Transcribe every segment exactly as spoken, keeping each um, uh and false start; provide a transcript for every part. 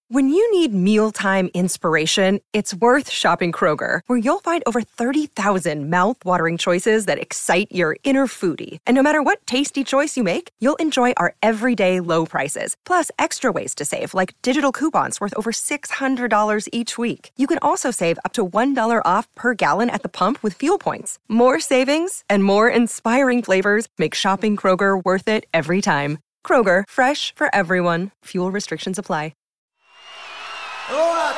When you need mealtime inspiration, it's worth shopping Kroger, where you'll find over thirty thousand mouth-watering choices that excite your inner foodie. And no matter what tasty choice you make, you'll enjoy our everyday low prices, plus extra ways to save, like digital coupons worth over six hundred dollars each week. You can also save up to one dollar off per gallon at the pump with fuel points. More savings and more inspiring flavors make shopping Kroger worth it every time. Kroger, fresh for everyone. Fuel restrictions apply. Hello out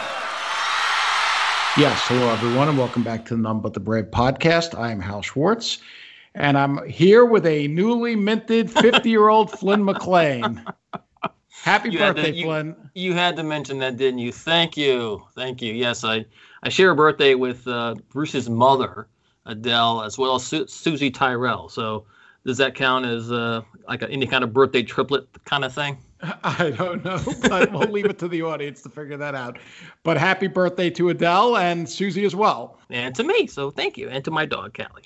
there. Yes, hello everyone, and welcome back to the None But the Brave podcast. I am Hal Schwartz, and I'm here with a newly minted fifty-year-old Flynn McLean. Happy you birthday, to, you, Flynn. You had to mention that, didn't you? Thank you. Thank you. Yes, I, I share a birthday with uh, Bruce's mother, Adele, as well as Su- Susie Tyrell. So does that count as uh, like a, any kind of birthday triplet kind of thing? I don't know, but we'll leave it to the audience to figure that out. But happy birthday to Adele and Susie as well. And to me, so thank you. And to my dog, Callie.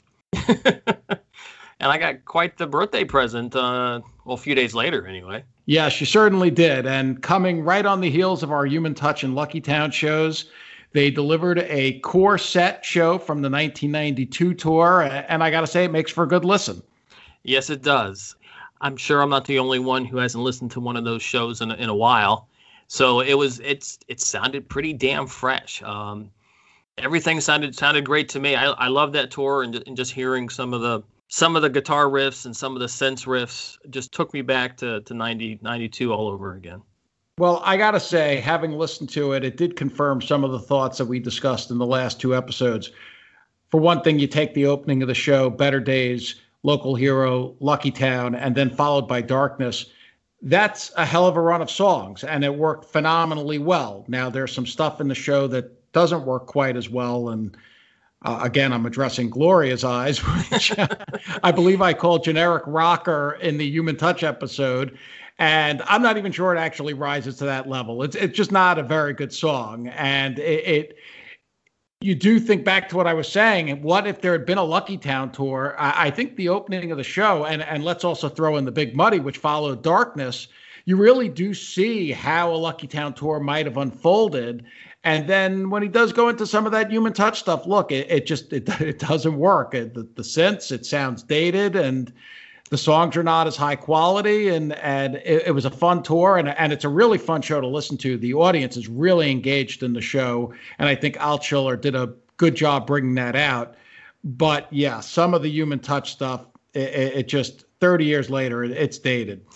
And I got quite the birthday present, uh, well, a few days later anyway. Yes, you certainly did. And coming right on the heels of our Human Touch and Lucky Town shows, they delivered a core set show from the nineteen ninety-two tour. And I got to say, it makes for a good listen. Yes, it does. I'm sure I'm not the only one who hasn't listened to one of those shows in a, in a while. So it was it's it sounded pretty damn fresh. Um, everything sounded sounded great to me. I I love that tour, and, and just hearing some of the some of the guitar riffs and some of the synth riffs just took me back to to ninety, ninety-two all over again. Well, I got to say, having listened to it, it did confirm some of the thoughts that we discussed in the last two episodes. For one thing, you take the opening of the show, Better Days, Local Hero, Lucky Town, and then followed by Darkness. That's a hell of a run of songs, and it worked phenomenally well. Now, there's some stuff in the show that doesn't work quite as well, and uh, again, I'm addressing Gloria's Eyes, which I believe I called generic rocker in the Human Touch episode, and I'm not even sure it actually rises to that level. It's it's just not a very good song, and it, it you do think back to what I was saying. What if there had been a Lucky Town tour? I, I think the opening of the show, and, and let's also throw in the Big Muddy, which followed Darkness, you really do see how a Lucky Town tour might have unfolded. And then when he does go into some of that Human Touch stuff, look, it, it just it, it doesn't work. It, the, the synths, it sounds dated, and the songs are not as high quality, and and it, it was a fun tour, and and it's a really fun show to listen to. The audience is really engaged in the show, and I think Altschuler did a good job bringing that out. But yeah, some of the Human Touch stuff, it, it just thirty years later, it, it's dated.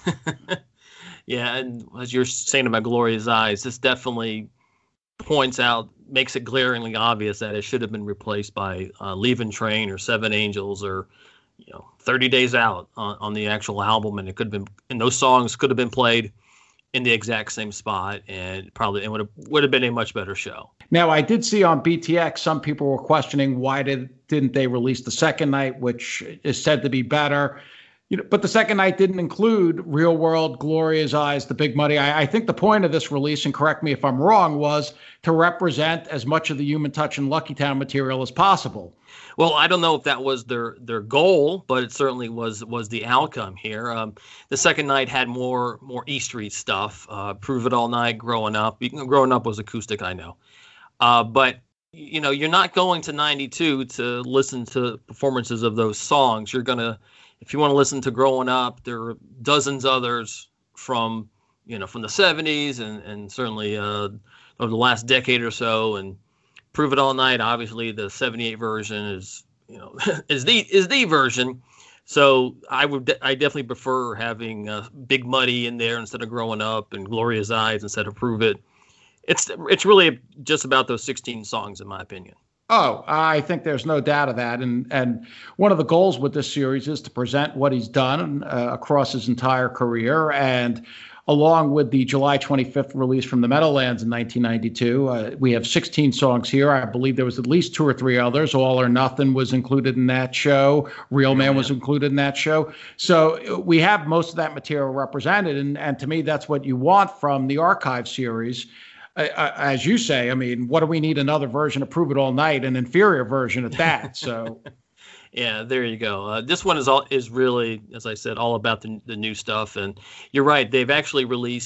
Yeah, and as you're saying about Gloria's Eyes, this definitely points out, makes it glaringly obvious that it should have been replaced by uh, Leaving Train or Seven Angels or, you know, thirty days out on, on the actual album, and it could have been, and those songs could have been played in the exact same spot, and probably it would have would have been a much better show. Now, I did see on B T X some people were questioning why did didn't they release the second night, which is said to be better. You know, but the second night didn't include Real World, Gloria's Eyes, The Big Muddy. I, I think the point of this release, and correct me if I'm wrong, was to represent as much of the Human Touch and Lucky Town material as possible. Well, I don't know if that was their their goal, but it certainly was was the outcome here. Um, the second night had more more E Street stuff. Uh, Prove It All Night, Growing Up. Growing Up was acoustic, I know, uh, but you know, you're not going to ninety-two to listen to performances of those songs. You're gonna, if you want to listen to Growing Up, there are dozens others from you know from the seventies and and certainly uh, over the last decade or so, and Prove It All Night, obviously the seventy-eight version is, you know, is the is the version. So I would de- I definitely prefer having uh, Big Muddy in there instead of Growing Up, and Gloria's Eyes instead of Prove It. It's it's really just about those sixteen songs, in my opinion. Oh, I think there's no doubt of that. And and one of the goals with this series is to present what he's done uh, across his entire career. And along with the July twenty-fifth release from the Meadowlands in nineteen ninety-two. Uh, we have sixteen songs here. I believe there was at least two or three others. All or Nothing was included in that show. Real Man was included in that show. So we have most of that material represented. And, and to me, that's what you want from the archive series. Uh, as you say, I mean, what do we need another version of Prove It All Night, an inferior version at that? So... Yeah, there you go. Uh, this one is all is really, as I said, all about the the new stuff. And you're right; they've actually released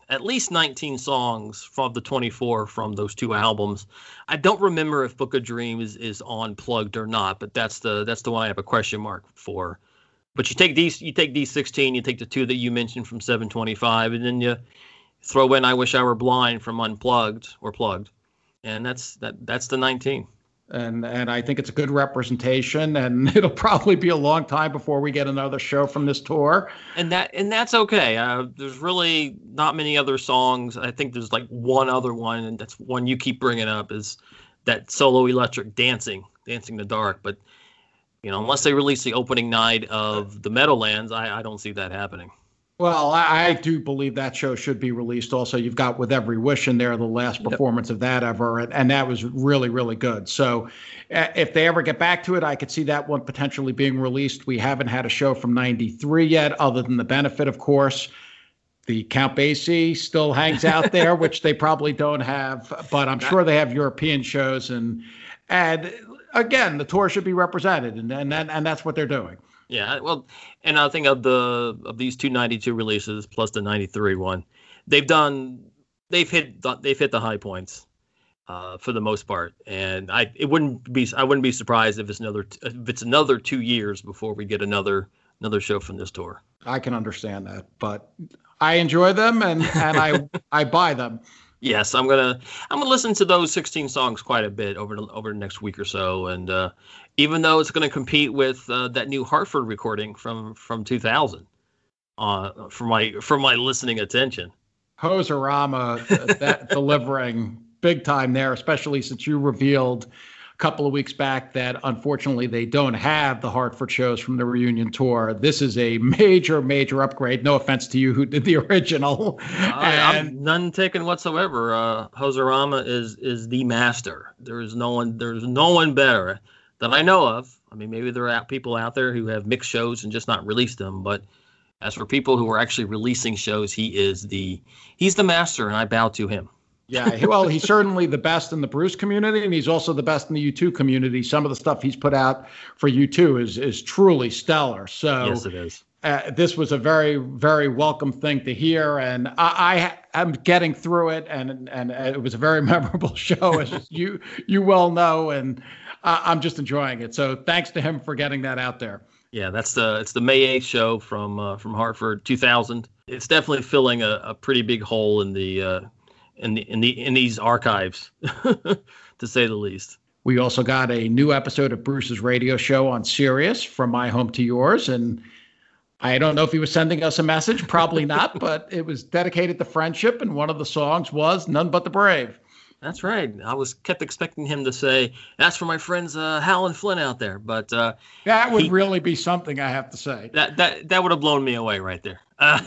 at least nineteen songs from the twenty-four from those two albums. I don't remember if Book of Dreams is unplugged or not, but that's the that's the one I have a question mark for. But you take these, you take these sixteen, you take the two that you mentioned from seven twenty-five, and then you throw in "I Wish I Were Blind" from Unplugged or Plugged, and that's that that's the nineteen. And and I think it's a good representation, and it'll probably be a long time before we get another show from this tour. And that and that's okay. Uh, there's really not many other songs. I think there's like one other one, and that's one you keep bringing up, is that solo electric dancing, dancing in the dark. But you know, unless they release the opening night of the Meadowlands, I, I don't see that happening. Well, I, I do believe that show should be released. Also, you've got With Every Wish in there, the last performance yep. of that ever, and, and that was really, really good. So uh, if they ever get back to it, I could see that one potentially being released. We haven't had a show from ninety-three yet, other than The Benefit, of course. The Count Basie still hangs out there, which they probably don't have, but I'm sure they have European shows. And and again, the tour should be represented, and and, that, and that's what they're doing. Yeah, well, and I think of the of these two ninety-two releases plus the ninety-three one, they've done they've hit they've hit the high points uh, for the most part, and I it wouldn't be I wouldn't be surprised if it's another if it's another two years before we get another another show from this tour. I can understand that, but I enjoy them and and I I buy them. Yes, I'm gonna I'm gonna listen to those sixteen songs quite a bit over the, over the next week or so, and uh, even though it's going to compete with uh, that new Hartford recording from from two thousand, uh, for my for my listening attention. Hoserama uh, that delivering big time there, especially since you revealed a couple of weeks back that unfortunately they don't have the Hartford shows from the reunion tour. This is a major, major upgrade. No offense to you who did the original. Uh, and I'm none taken whatsoever. Uh, Hoserama is is the master. There is no one. There's no one better that I know of. I mean, maybe there are people out there who have mixed shows and just not released them. But as for people who are actually releasing shows, he is the he's the master, and I bow to him. Yeah, well, he's certainly the best in the Bruce community, and he's also the best in the U two community. Some of the stuff he's put out for U two is is truly stellar. So yes, it is. Uh, this was a very, very welcome thing to hear, and I, I am getting through it, and and it was a very memorable show, as you you well know, and I, I'm just enjoying it. So thanks to him for getting that out there. Yeah, that's the it's the May eighth show from uh, from Hartford, two thousand. It's definitely filling a, a pretty big hole in the uh, in the in the in these archives, to say the least. We also got a new episode of Bruce's radio show on Sirius, From My Home to Yours, and I don't know if he was sending us a message, probably not, but it was dedicated to friendship, and one of the songs was None But the Brave. That's right. I was kept expecting him to say, that's for my friends uh, Hal and Flynn out there. But uh, that would he, really be something, I have to say. That that that would have blown me away right there. Uh,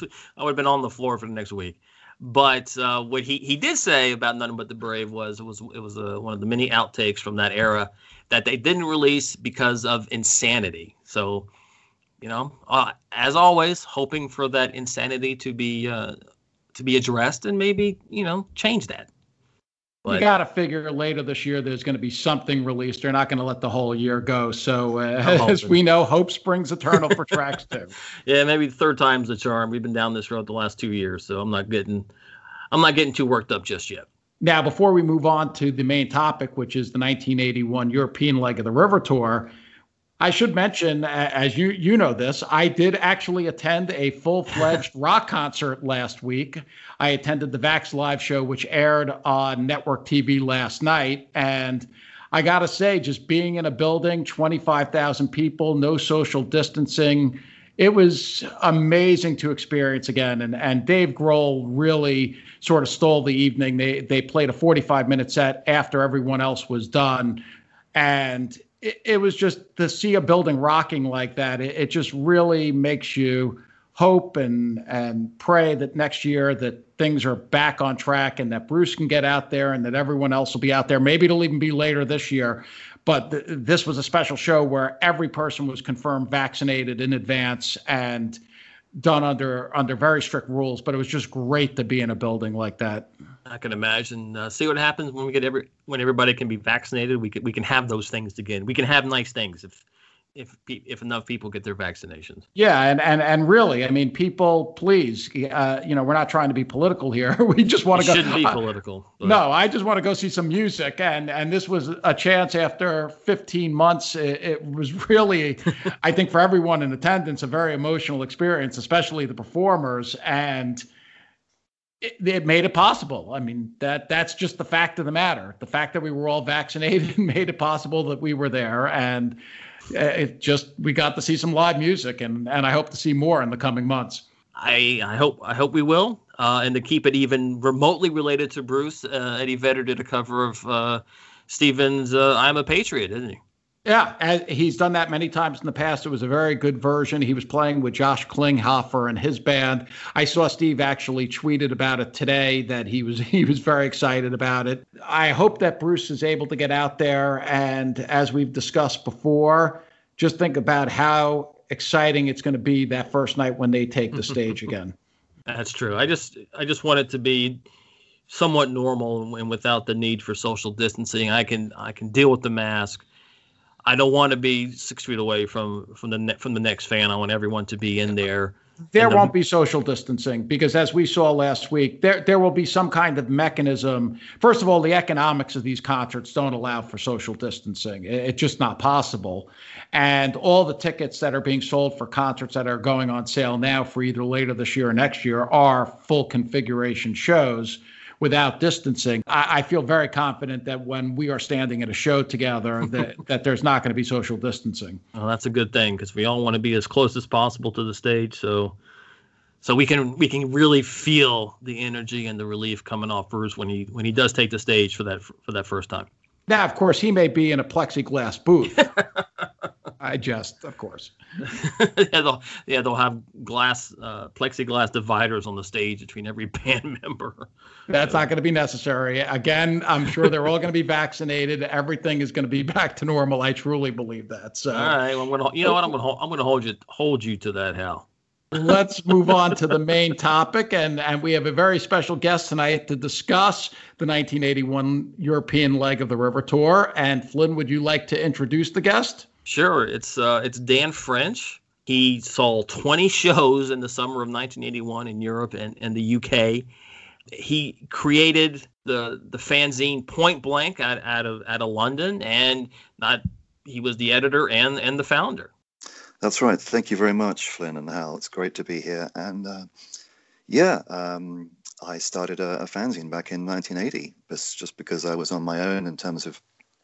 I would have been on the floor for the next week. But uh, what he, he did say about None But the Brave was it was it was uh, one of the many outtakes from that era that they didn't release because of insanity. So, you know, uh, as always, hoping for that insanity to be uh, to be addressed and maybe, you know, change that. But you got to figure later this year there's going to be something released. They're not going to let the whole year go. So uh, as we know, hope springs eternal for tracks too. Yeah, maybe the third time's the charm. We've been down this road the last two years, so I'm not getting, I'm not getting too worked up just yet. Now, before we move on to the main topic, which is the nineteen eighty-one European leg of the River Tour, I should mention, as you you know this, I did actually attend a full-fledged rock concert last week. I attended the Vax Live show, which aired on network T V last night. And I got to say, just being in a building, twenty-five thousand people, no social distancing, it was amazing to experience again. And and Dave Grohl really sort of stole the evening. They, they played a forty-five minute set after everyone else was done. And It, it was just to see a building rocking like that. It, it just really makes you hope and and pray that next year that things are back on track and that Bruce can get out there and that everyone else will be out there. Maybe it'll even be later this year. But th- this was a special show where every person was confirmed vaccinated in advance and done under under very strict rules. But it was just great to be in a building like that. I can imagine. Uh, see what happens when we get every when everybody can be vaccinated. We can we can have those things again. We can have nice things if if if enough people get their vaccinations. Yeah, and and and really, I mean, people, please, uh, you know, we're not trying to be political here. We just want to go. Shouldn't be political. Uh, no, I just want to go see some music, and and this was a chance after fifteen months. It, it was really, I think, for everyone in attendance, a very emotional experience, especially the performers, and it, it made it possible. I mean, that that's just the fact of the matter. The fact that we were all vaccinated made it possible that we were there, and it just, we got to see some live music, and and I hope to see more in the coming months. I I hope I hope we will. Uh, and to keep it even remotely related to Bruce, uh, Eddie Vedder did a cover of uh, Stevens' uh, "I'm a Patriot," didn't he? Yeah, as he's done that many times in the past. It was a very good version. He was playing with Josh Klinghoffer and his band. I saw Steve actually tweeted about it today, that he was he was very excited about it. I hope that Bruce is able to get out there, and as we've discussed before, just think about how exciting it's going to be that first night when they take the stage again. That's true. I just I just want it to be somewhat normal and without the need for social distancing. I can I can deal with the mask. I don't want to be six feet away from from the ne- from the next fan. I want everyone to be in there. There the- won't be social distancing because, as we saw last week, there there will be some kind of mechanism. First of all, the economics of these concerts don't allow for social distancing. It, it's just not possible. And all the tickets that are being sold for concerts that are going on sale now for either later this year or next year are full configuration shows without distancing. I, I feel very confident that when we are standing at a show together, that, that there's not going to be social distancing. Well, that's a good thing because we all want to be as close as possible to the stage, so so we can we can really feel the energy and the relief coming off Bruce when he when he does take the stage for that for that first time. Now, of course, he may be in a plexiglass booth. I jest, of course. yeah, they'll, yeah, they'll have glass, uh, plexiglass dividers on the stage between every band member. That's not going to be necessary. Again, I'm sure they're all going to be vaccinated. Everything is going to be back to normal. I truly believe that. So, all right, well, I'm going to, you know what, I'm going to, I'm going to hold you, hold you to that, Hal. Let's move on to the main topic, and and we have a very special guest tonight to discuss the nineteen eighty-one European leg of the River Tour. And Flynn, would you like to introduce the guest? Sure. It's uh, it's Dan French. He saw twenty shows in the summer of nineteen eighty-one in Europe and, and the U K. He created the the fanzine Point Blank out, out of out of London, and not he was the editor and and the founder. That's right. Thank you very much, Flynn and Hal. It's great to be here. And uh, yeah, um, I started a, a fanzine back in nineteen eighty, just because I was on my own in terms of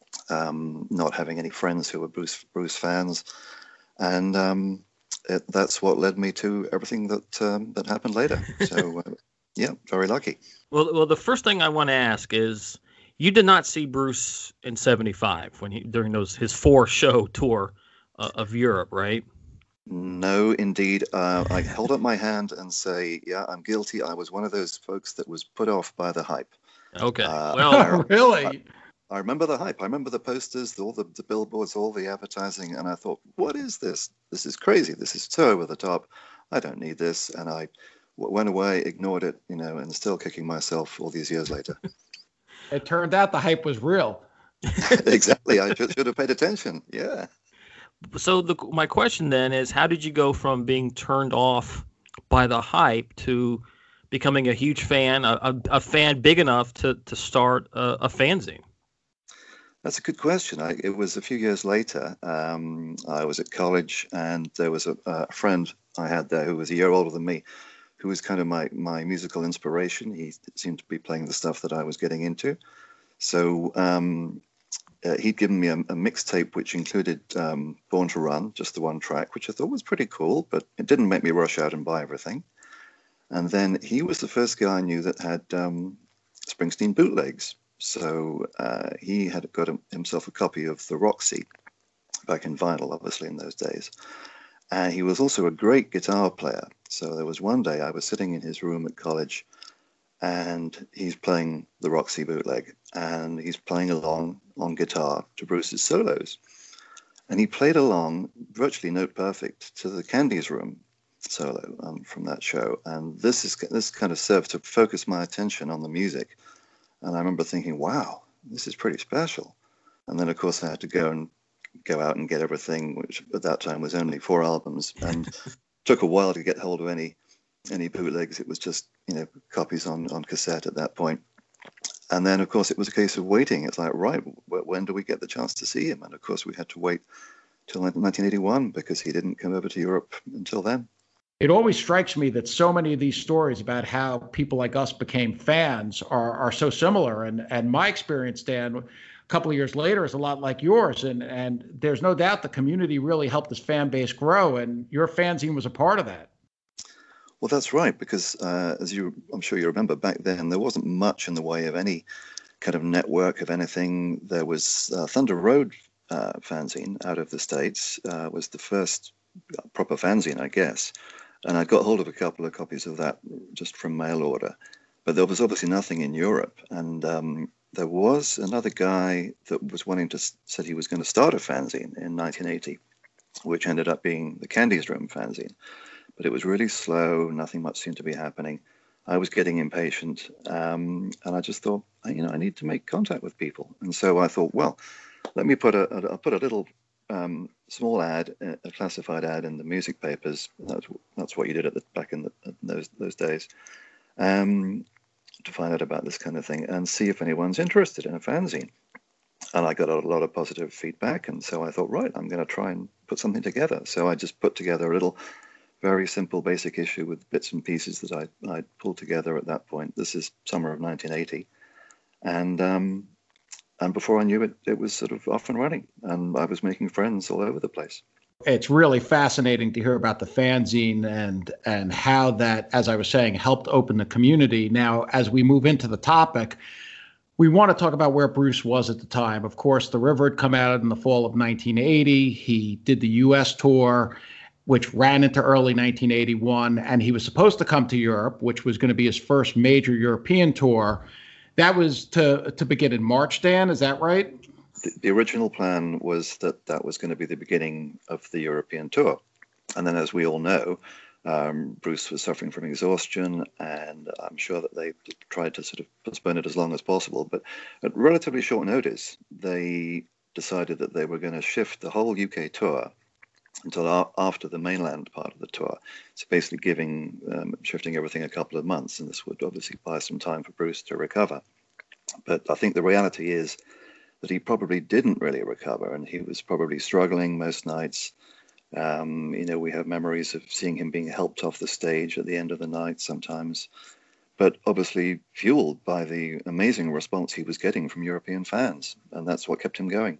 um, not having any friends who were Bruce Bruce fans, and um, it, that's what led me to everything that um, that happened later. So uh, yeah, very lucky. Well, well, the first thing I want to ask is, you did not see Bruce in seventy-five when he during those his four show tour uh, of Europe, right? No, indeed. Uh, I held up my hand and say, yeah, I'm guilty. I was one of those folks that was put off by the hype. Okay. Uh, well, Oh, really? I, I remember the hype. I remember the posters, all the, the billboards, all the advertising, and I thought, what is this? This is crazy. This is too over the top. I don't need this. And I w- went away, ignored it, you know, and still kicking myself all these years later. It turned out the hype was real. Exactly. I should, should have paid attention. Yeah. So the, my question then is, how did you go from being turned off by the hype to becoming a huge fan, a, a, a fan big enough to, to start a, a fanzine? That's a good question. I, it was a few years later. Um, I was at college, and there was a, a friend I had there who was a year older than me, who was kind of my, my musical inspiration. He seemed to be playing the stuff that I was getting into. So um, uh, he'd given me a, a mixtape which included um, Born to Run, just the one track, which I thought was pretty cool, but it didn't make me rush out and buy everything. And then he was the first guy I knew that had um, Springsteen bootlegs. So uh, he had got him, himself a copy of the Roxy, back in vinyl, obviously, in those days. And he was also a great guitar player. So there was one day I was sitting in his room at college, and he's playing the Roxy bootleg, and he's playing along on guitar to Bruce's solos. And he played along, virtually note perfect, to the Candy's Room solo um, from that show. And this is this kind of served to focus my attention on the music. And I remember thinking, wow, this is pretty special. And then, of course, I had to go and go out and get everything, which at that time was only four albums, and took a while to get hold of any any bootlegs. It was just, you know, copies on, on cassette at that point. And then, of course, it was a case of waiting. It's like, right, when do we get the chance to see him? And, of course, we had to wait till nineteen eighty-one because he didn't come over to Europe until then. It always strikes me that so many of these stories about how people like us became fans are are so similar. And and my experience, Dan, a couple of years later is a lot like yours. And and there's no doubt the community really helped this fan base grow, and your fanzine was a part of that. Well, that's right, because uh, as you, I'm sure you remember, back then there wasn't much in the way of any kind of network of anything. There was uh, Thunder Road uh, fanzine out of the States, uh, was the first proper fanzine, I guess. And I got hold of a couple of copies of that just from mail order. But there was obviously nothing in Europe. And um, there was another guy that was wanting to, said he was going to start a fanzine in nineteen eighty, which ended up being the Candy's Room fanzine. But it was really slow. Nothing much seemed to be happening. I was getting impatient. Um, and I just thought, you know, I need to make contact with people. And so I thought, well, let me put a, a, I'll put a little um, small ad, a classified ad in the music papers. That's that's what you did at the, back in, the, in those those days, um, to find out about this kind of thing and see if anyone's interested in a fanzine. And I got a lot of positive feedback. And so I thought, right, I'm going to try and put something together. So I just put together a little very simple basic issue with bits and pieces that I I pulled together at that point. This is summer of nineteen eighty. And um, and before I knew it, it was sort of off and running. And I was making friends all over the place. It's really fascinating to hear about the fanzine and and how that, as I was saying, helped open the community. Now, as we move into the topic, we want to talk about where Bruce was at the time. Of course, The River had come out in the fall of nineteen eighty. He did the U S tour, which ran into early nineteen eighty-one, and he was supposed to come to Europe, which was going to be his first major European tour. That was to to begin in March, Dan, is that right? The, the original plan was that that was going to be the beginning of the European tour. And then, as we all know, um, Bruce was suffering from exhaustion, and I'm sure that they tried to sort of postpone it as long as possible. But at relatively short notice, they decided that they were going to shift the whole U K tour until after the mainland part of the tour. So basically giving, um, shifting everything a couple of months, and this would obviously buy some time for Bruce to recover. But I think the reality is that he probably didn't really recover, and he was probably struggling most nights. Um, you know, we have memories of seeing him being helped off the stage at the end of the night sometimes, but obviously fueled by the amazing response he was getting from European fans, and that's what kept him going.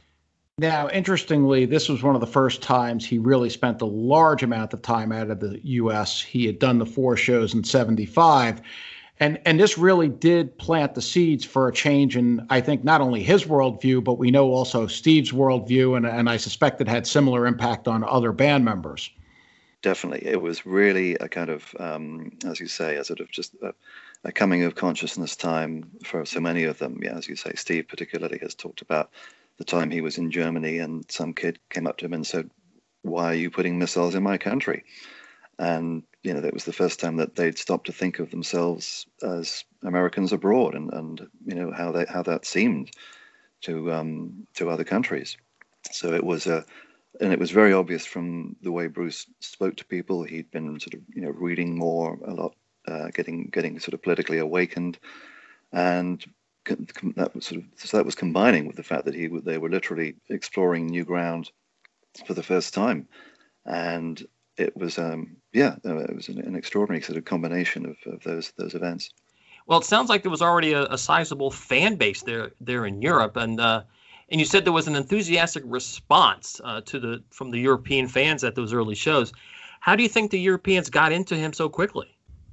Now, interestingly, this was one of the first times he really spent a large amount of time out of the U S. He had done the four shows in seventy-five. And and this really did plant the seeds for a change in, I think, not only his worldview, but we know also Steve's worldview. And, and I suspect it had similar impact on other band members. Definitely. It was really a kind of, um, as you say, a sort of just a, a coming of consciousness time for so many of them. Yeah, as you say, Steve particularly has talked about the time he was in Germany and some kid came up to him and said, "Why are you putting missiles in my country?" And, you know, that was the first time that they'd stopped to think of themselves as Americans abroad, and, and you know, how they, how that seemed to um, to other countries. So it was a, and it was very obvious from the way Bruce spoke to people. He'd been sort of, you know, reading more a lot, uh, getting getting sort of politically awakened, and that was sort of, so that was combining with the fact that he they were literally exploring new ground for the first time, and it was um yeah it was an, an extraordinary sort of combination of, of those those events. Well, it sounds like there was already a, a sizable fan base there there in Europe, and uh, and you said there was an enthusiastic response uh, to the from the European fans at those early shows. How do you think the Europeans got into him so quickly?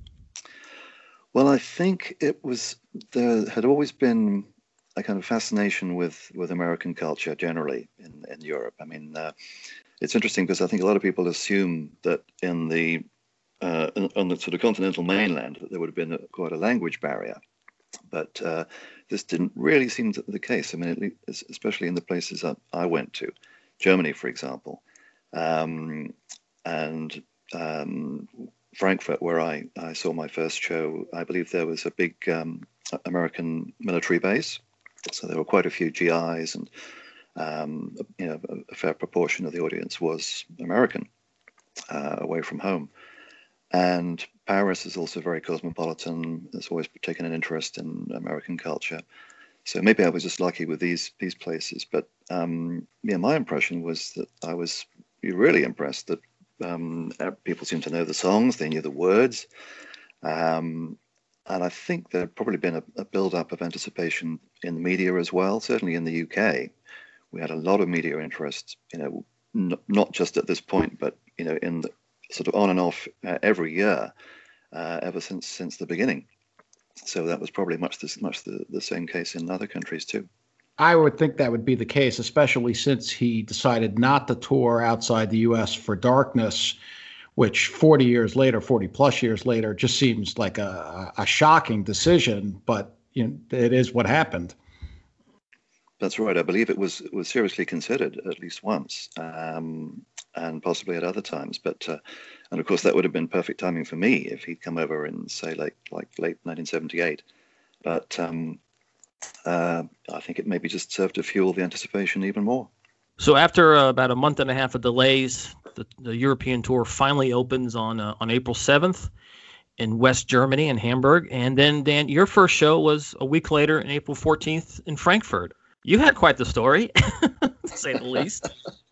Well, I think it was, there had always been a kind of fascination with, with American culture generally in, in Europe. I mean, uh, it's interesting because I think a lot of people assume that in the uh, on the sort of continental mainland that there would have been a, quite a language barrier, but uh, this didn't really seem to be the case. I mean, it, especially in the places that I went to, Germany, for example, um, and um, Frankfurt, where I, I saw my first show. I believe there was a big um, American military base, so there were quite a few G Is and um, you know, a, a fair proportion of the audience was American, uh, away from home. And Paris is also very cosmopolitan. It's always taken an interest in American culture. So maybe I was just lucky with these these places. But um, yeah, my impression was that I was really impressed that um, people seemed to know the songs, they knew the words. Um, and I think there had probably been a, a build-up of anticipation in the media as well. Certainly in the U K, we had a lot of media interest, you know, n- not just at this point, but, you know, in the sort of on and off uh, every year uh, ever since since the beginning. So that was probably much the, much the, the same case in other countries too. I would think that would be the case, especially since he decided not to tour outside the U S for Darkness, which forty years later, forty plus years later, just seems like a, a shocking decision. But you know, it is what happened. That's right. I believe it was was seriously considered at least once, um, and possibly at other times. But uh, and of course that would have been perfect timing for me if he'd come over in say like like late nineteen seventy-eight. But um, uh, I think it maybe just served to fuel the anticipation even more. So after uh, about a month and a half of delays, the, the European tour finally opens on uh, on April seventh in West Germany in Hamburg, and then Dan, your first show was a week later, on April fourteenth in Frankfurt. You had quite the story, to say the least.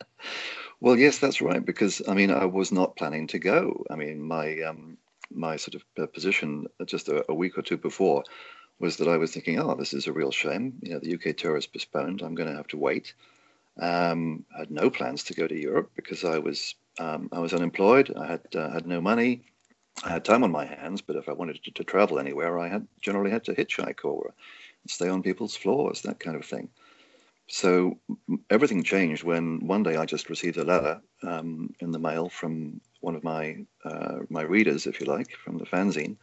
Well, yes, that's right. Because I mean, I was not planning to go. I mean, my um, my sort of position just a, a week or two before was that I was thinking, oh, this is a real shame. You know, the U K tour is postponed. I'm going to have to wait. Um, I had no plans to go to Europe because I was um, I was unemployed. I had uh, had no money. I had time on my hands, but if I wanted to, to travel anywhere, I had generally had to hitchhike or stay on people's floors, that kind of thing. So everything changed when one day I just received a letter um, in the mail from one of my uh, my readers, if you like, from the fanzine,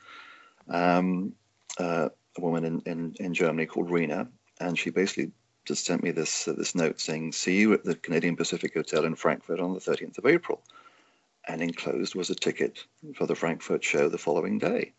um, uh, a woman in, in, in Germany called Rena, and she basically just sent me this uh, this note saying, "See you at the Canadian Pacific Hotel in Frankfurt on the thirteenth of April." And enclosed was a ticket for the Frankfurt show the following day.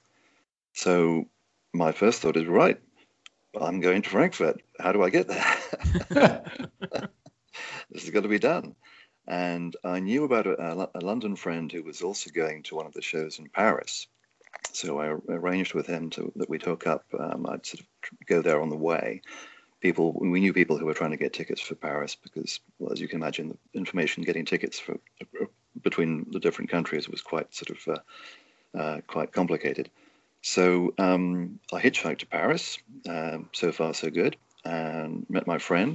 So my first thought is, right, I'm going to Frankfurt. How do I get there? This has got to be done. And I knew about a, a London friend who was also going to one of the shows in Paris. So I arranged with him to, that we'd hook up. Um, I'd sort of go there on the way. People, we knew people who were trying to get tickets for Paris because, well, as you can imagine, the information getting tickets for between the different countries was quite sort of uh, uh, quite complicated. So um, I hitchhiked to Paris. Um, so far, so good. And met my friend.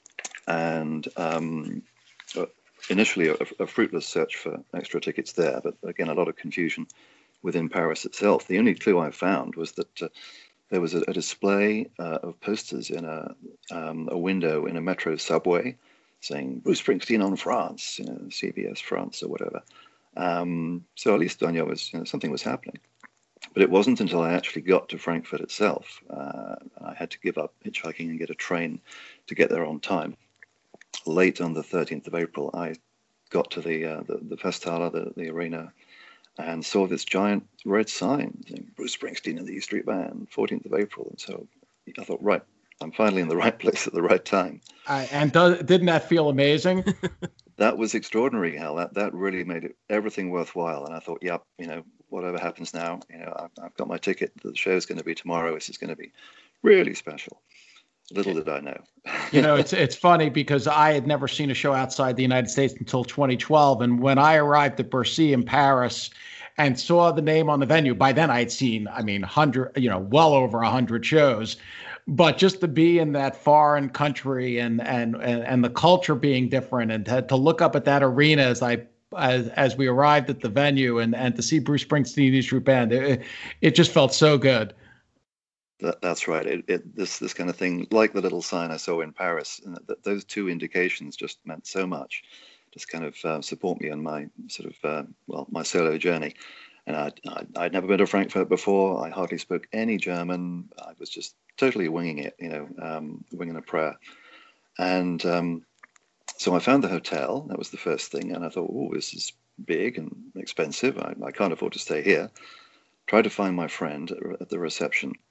And um, initially, a, a fruitless search for extra tickets there, but again, a lot of confusion within Paris itself. The only clue I found was that uh, there was a, a display uh, of posters in a um, a window in a metro subway saying Bruce Springsteen on France, you know, C B S France or whatever. Um, so at least I knew was, you know, something was happening. But it wasn't until I actually got to Frankfurt itself. Uh, I had to give up hitchhiking and get a train to get there on time. Late on the thirteenth of April, I got to the uh, the, the Festhalle, the, the arena, and saw this giant red sign saying Bruce Springsteen and the E Street Band, fourteenth of April. And so I thought, right, I'm finally in the right place at the right time. Uh, and do, didn't that feel amazing? That was extraordinary, Hal. That that really made it everything worthwhile. And I thought, yep, you know, whatever happens now, you know, I've, I've got my ticket. The show's going to be tomorrow. This is going to be really special. Little did I know. You know, it's it's funny because I had never seen a show outside the United States until twenty twelve. And when I arrived at Bercy in Paris and saw the name on the venue, by then I'd seen, I mean, hundred, you know, well over a hundred shows. But just to be in that foreign country and and and, and the culture being different, and to, to look up at that arena as I as as we arrived at the venue and and to see Bruce Springsteen and E Street Band, it, it just felt so good. That, that's right. It, it, this this kind of thing, like the little sign I saw in Paris, and that, those two indications just meant so much. Just kind of uh, support me on my sort of uh, well, my solo journey. And I'd, I'd, I'd never been to Frankfurt before. I hardly spoke any German. I was just totally winging it, you know, um, winging a prayer. And um, so I found the hotel. That was the first thing. And I thought, oh, this is big and expensive. I, I can't afford to stay here. Tried to find my friend at, at the reception.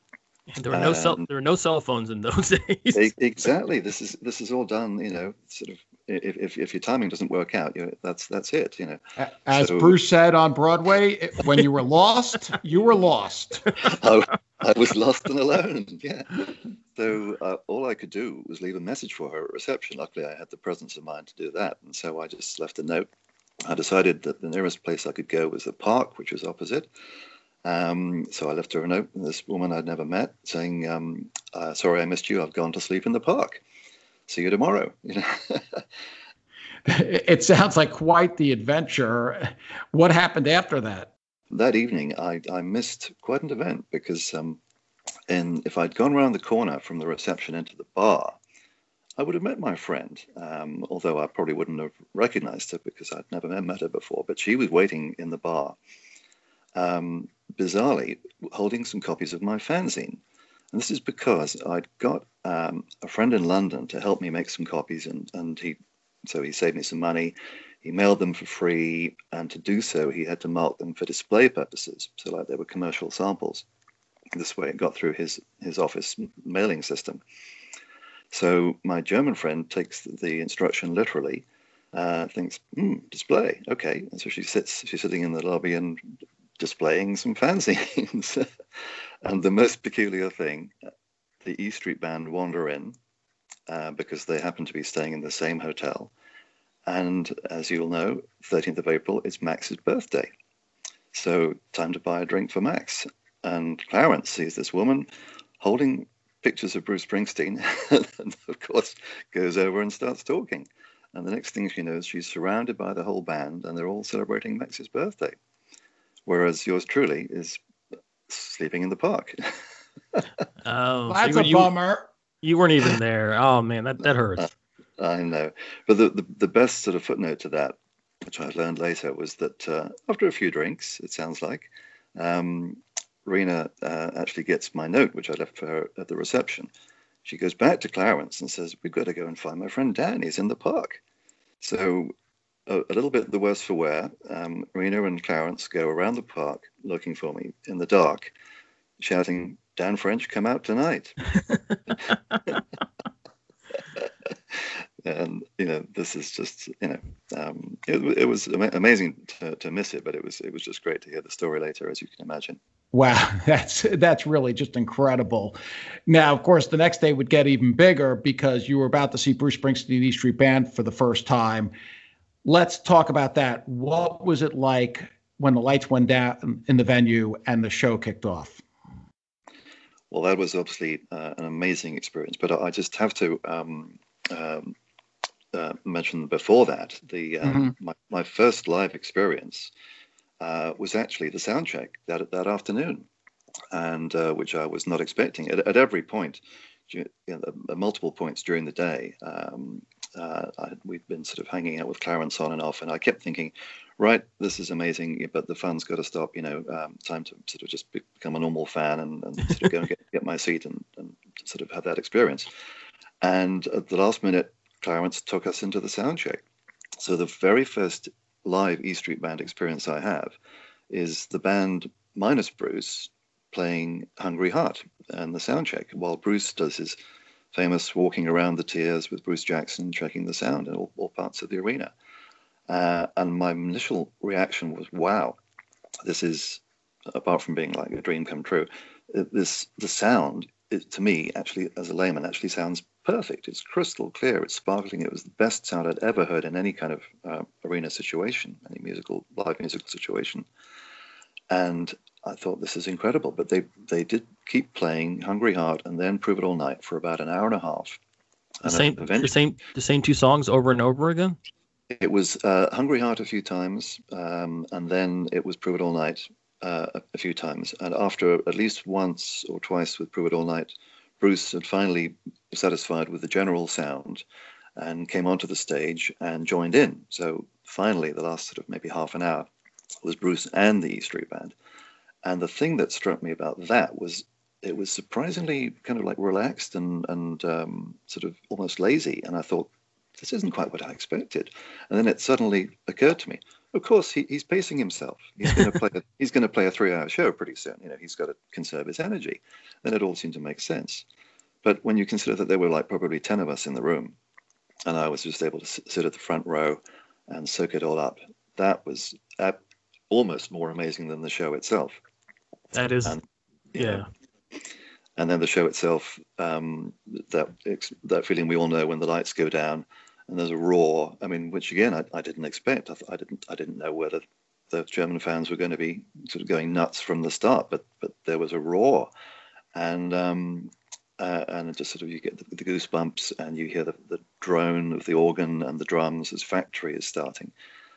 There were no cell there were no cell phones in those days. Exactly. This is this is all done, you know, sort of if if, if your timing doesn't work out, you know, that's that's it, you know. As so, Bruce said on Broadway, when you were lost, you were lost. I, I was lost and alone. Yeah. So uh, all I could do was leave a message for her at reception. Luckily, I had the presence of mind to do that, and so I just left a note. I decided that the nearest place I could go was the park, which was opposite. Um, so I left her a note, and this woman I'd never met, saying, um, uh, "Sorry, I missed you. I've gone to sleep in the park. See you tomorrow." You know. It sounds like quite the adventure. What happened after that? That evening, I, I missed quite an event because, um, in, if I'd gone around the corner from the reception into the bar, I would have met my friend, um, although I probably wouldn't have recognized her because I'd never met her before. But she was waiting in the bar, um, bizarrely holding some copies of my fanzine. And this is because I'd got um, a friend in London to help me make some copies, and, and he so he saved me some money. He mailed them for free, and to do so, he had to mark them for display purposes, so like they were commercial samples. This way it got through his, his office mailing system. So my German friend takes the instruction literally, uh, thinks, hmm, display, okay. And so she sits, she's sitting in the lobby and displaying some fanzines. And the most peculiar thing, the E Street Band wander in uh, because they happen to be staying in the same hotel. And as you'll know, thirteenth of April is Max's birthday. So time to buy a drink for Max. And Clarence sees this woman holding pictures of Bruce Springsteen and, of course, goes over and starts talking. And the next thing she knows, she's surrounded by the whole band and they're all celebrating Max's birthday. Whereas yours truly is sleeping in the park. Oh, that's so a you, bummer. You weren't even there. Oh, man, that, that hurts. Uh, I know. But the, the, the best sort of footnote to that, which I learned later, was that uh, after a few drinks, it sounds like, um, Rena uh, actually gets my note, which I left for her at the reception. She goes back to Clarence and says, "We've got to go and find my friend Dan. He's in the park." So a, a little bit the worse for wear, um, Rena and Clarence go around the park looking for me in the dark, shouting, "Dan French, come out tonight." And, you know, this is just, you know, um, it, it was ama- amazing to, to miss it, but it was it was just great to hear the story later, as you can imagine. Wow, that's that's really just incredible. Now, of course, the next day would get even bigger because you were about to see Bruce Springsteen and E Street Band for the first time. Let's talk about that. What was it like when the lights went down in the venue and the show kicked off? Well, that was obviously uh, an amazing experience, but I just have to um, um, uh, mention before that, the uh, mm-hmm. my, my first live experience uh, was actually the sound check that that afternoon, and uh, which I was not expecting. At, at every point, you know, at multiple points during the day, um, uh, I, we'd been sort of hanging out with Clarence on and off, and I kept thinking, right, this is amazing, but the fun's got to stop, you know, um, time to sort of just become a normal fan and, and sort of go and get, get my seat and, and sort of have that experience. And at the last minute, Clarence took us into the sound check. So the very first live E Street Band experience I have is the band minus Bruce playing Hungry Heart and the sound check, while Bruce does his famous walking around the tiers with Bruce Jackson, checking the sound in all, all parts of the arena. Uh, and my initial reaction was, wow, this is, apart from being like a dream come true, this the sound, it, to me, actually, as a layman, actually sounds perfect. It's crystal clear. It's sparkling. It was the best sound I'd ever heard in any kind of uh, arena situation, any musical, live musical situation. And I thought, this is incredible. But they, they did keep playing Hungry Heart and then Prove It All Night for about an hour and a half. The same, the same, the same two songs over and over again? It was uh, Hungry Heart a few times, um, and then it was Prove It All Night uh, a, a few times. And after at least once or twice with Prove It All Night, Bruce had finally satisfied with the general sound and came onto the stage and joined in. So finally, the last sort of maybe half an hour was Bruce and the E Street Band. And the thing that struck me about that was it was surprisingly kind of like relaxed and, and um, sort of almost lazy. And I thought, this isn't quite what I expected. And then it suddenly occurred to me, of course, he, he's pacing himself. He's going to play. A, he's going to play a three-hour show pretty soon. You know, he's got to conserve his energy. And it all seemed to make sense. But when you consider that there were like probably ten of us in the room, and I was just able to sit at the front row and soak it all up, that was ab- almost more amazing than the show itself. That is, and, yeah. Know, and then the show itself, um, that that feeling we all know when the lights go down and there's a roar. I mean, which again I, I didn't expect. I, I didn't I didn't know whether the German fans were going to be sort of going nuts from the start, but but there was a roar, and um, uh, and it just sort of you get the, the goosebumps, and you hear the, the drone of the organ and the drums as Factory is starting,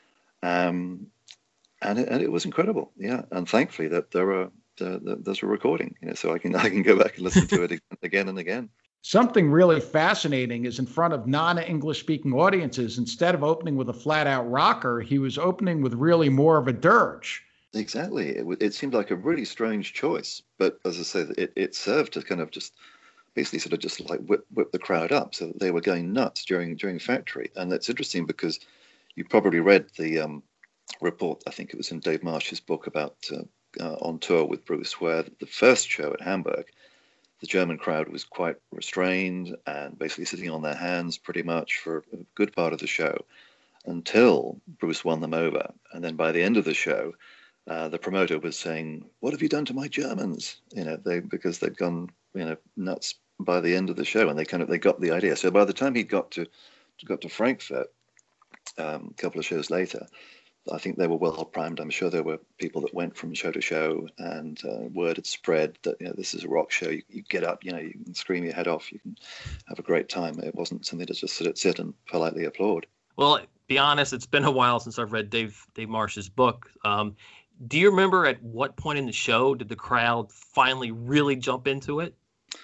um, and it, and it was incredible, yeah. And thankfully that there are. Uh, there's a recording, you know, so I can I can go back and listen to it again and again. Something really fascinating is in front of non-English speaking audiences, instead of opening with a flat out rocker, he was opening with really more of a dirge. Exactly. It, it seemed like a really strange choice, but as I say, it, it served to kind of just basically sort of just like whip, whip the crowd up so that they were going nuts during during Factory. And that's interesting because you probably read the um, report, I think it was in Dave Marsh's book about uh, Uh, on tour with Bruce, where the first show at Hamburg, the German crowd was quite restrained and basically sitting on their hands pretty much for a good part of the show until Bruce won them over. And then by the end of the show, uh, the promoter was saying, "What have you done to my Germans?" You know, they because they'd gone, you know, nuts by the end of the show, and they kind of they got the idea. So by the time he got to got to Frankfurt, um, a couple of shows later, I think they were well primed. I'm sure there were people that went from show to show, and uh, word had spread that, you know, this is a rock show. You, you get up, you know, you can scream your head off. You can have a great time. It wasn't something to just sit, sit and politely applaud. Well, be honest, it's been a while since I've read Dave Dave Marsh's book. Um, do you remember at what point in the show did the crowd finally really jump into it?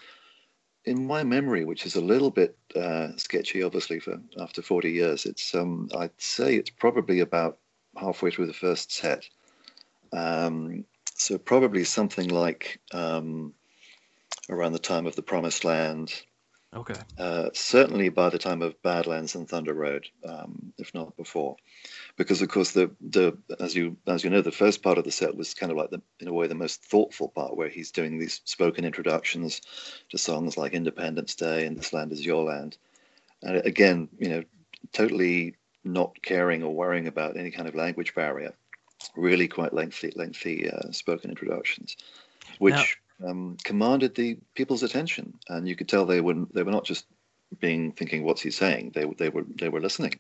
In my memory, which is a little bit uh, sketchy, obviously, for after forty years, it's um, I'd say it's probably about halfway through the first set. Um, so probably something like um, around the time of The Promised Land. Okay. Uh, certainly by the time of Badlands and Thunder Road, um, if not before. Because of course, the the as you as you know, the first part of the set was kind of like the in a way the most thoughtful part, where he's doing these spoken introductions to songs like Independence Day and This Land Is Your Land. And again, you know, totally not caring or worrying about any kind of language barrier, really quite lengthy, lengthy uh, spoken introductions, which now, um, commanded the people's attention, and you could tell they were they were not just being thinking, "What's he saying?" They they were they were listening.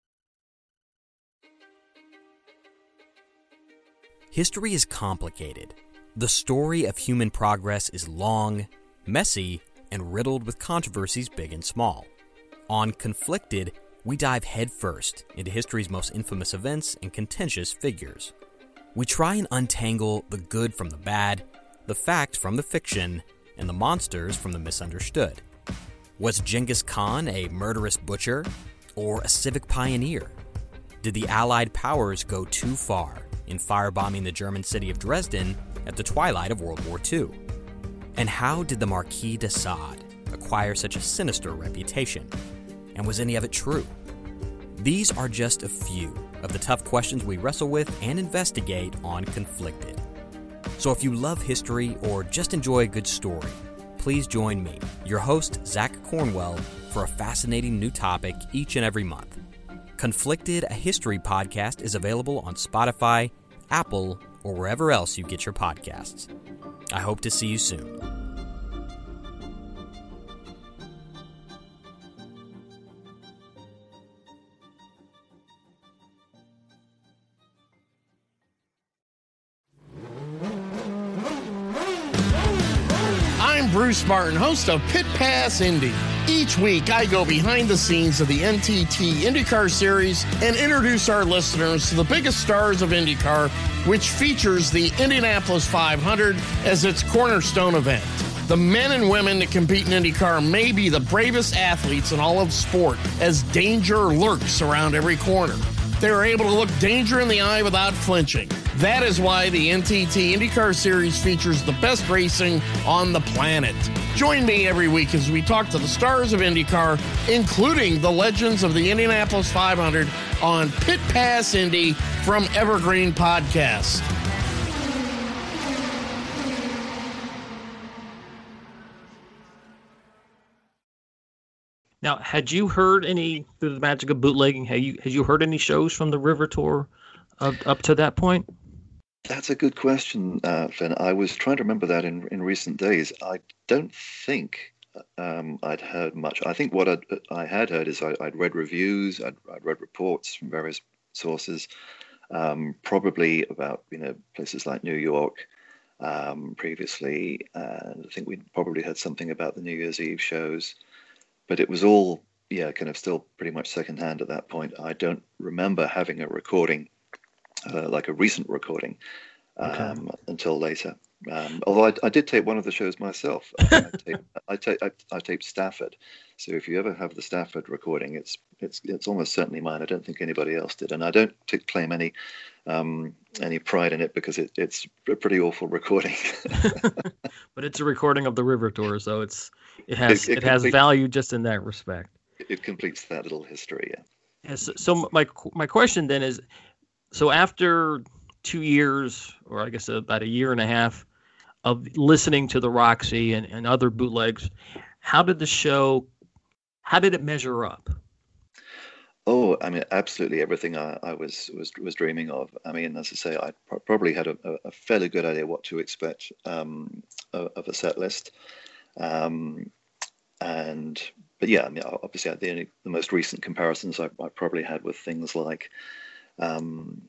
History is complicated. The story of human progress is long, messy, and riddled with controversies big and small. On Conflicted, we dive headfirst into history's most infamous events and contentious figures. We try and untangle the good from the bad, the fact from the fiction, and the monsters from the misunderstood. Was Genghis Khan a murderous butcher or a civic pioneer? Did the Allied powers go too far in firebombing the German city of Dresden at the twilight of World War Two? And how did the Marquis de Sade acquire such a sinister reputation? And was any of it true? These are just a few of the tough questions we wrestle with and investigate on Conflicted. So if you love history or just enjoy a good story, please join me, your host, Zach Cornwell, for a fascinating new topic each and every month. Conflicted, a history podcast, is available on Spotify, Apple, or wherever else you get your podcasts. I hope to see you soon. Bruce Martin, host of Pit Pass Indy. Each week, I go behind the scenes of the N T T IndyCar Series and introduce our listeners to the biggest stars of IndyCar, which features the Indianapolis five hundred as its cornerstone event. The men and women that compete in IndyCar may be the bravest athletes in all of sport, as danger lurks around every corner. they are able to look danger in the eye without flinching. That is why the N T T IndyCar Series features the best racing on the planet. Join me every week as we talk to the stars of IndyCar, including the legends of the Indianapolis five hundred on Pit Pass Indy from Evergreen Podcast. Now, had you heard any, through the magic of bootlegging, had you had you heard any shows from the River Tour up, up to that point? That's a good question, uh, Finn. I was trying to remember that in, in recent days. I don't think um, I'd heard much. I think what I'd, I had heard is I, I'd read reviews, I'd, I'd read reports from various sources, um, probably about you know places like New York um, previously, and I think we'd probably heard something about the New Year's Eve shows. But it was all, yeah, kind of still pretty much secondhand at that point. I don't remember having a recording, uh, like a recent recording, um, okay. until later. Um, although I, I did tape one of the shows myself. I, I, taped, I, tape, I, I taped Stafford. So if you ever have the Stafford recording, it's it's it's almost certainly mine. I don't think anybody else did, and I don't t- claim any um, any pride in it because it, it's a pretty awful recording. But it's a recording of the River Tour, so it's it has it, it, it has complete, value just in that respect. It completes that little history. Yeah. Yes. So my my question then is, so after two years, or I guess about a year and a half of listening to the Roxy and, and other bootlegs, how did the show, how did it measure up? Oh, I mean, absolutely everything I, I was, was was dreaming of. I mean, as I say, I pr- probably had a, a fairly good idea what to expect um, of, of a set list. Um, and, but yeah, I mean, obviously the, only, the most recent comparisons I, I probably had with things like, um,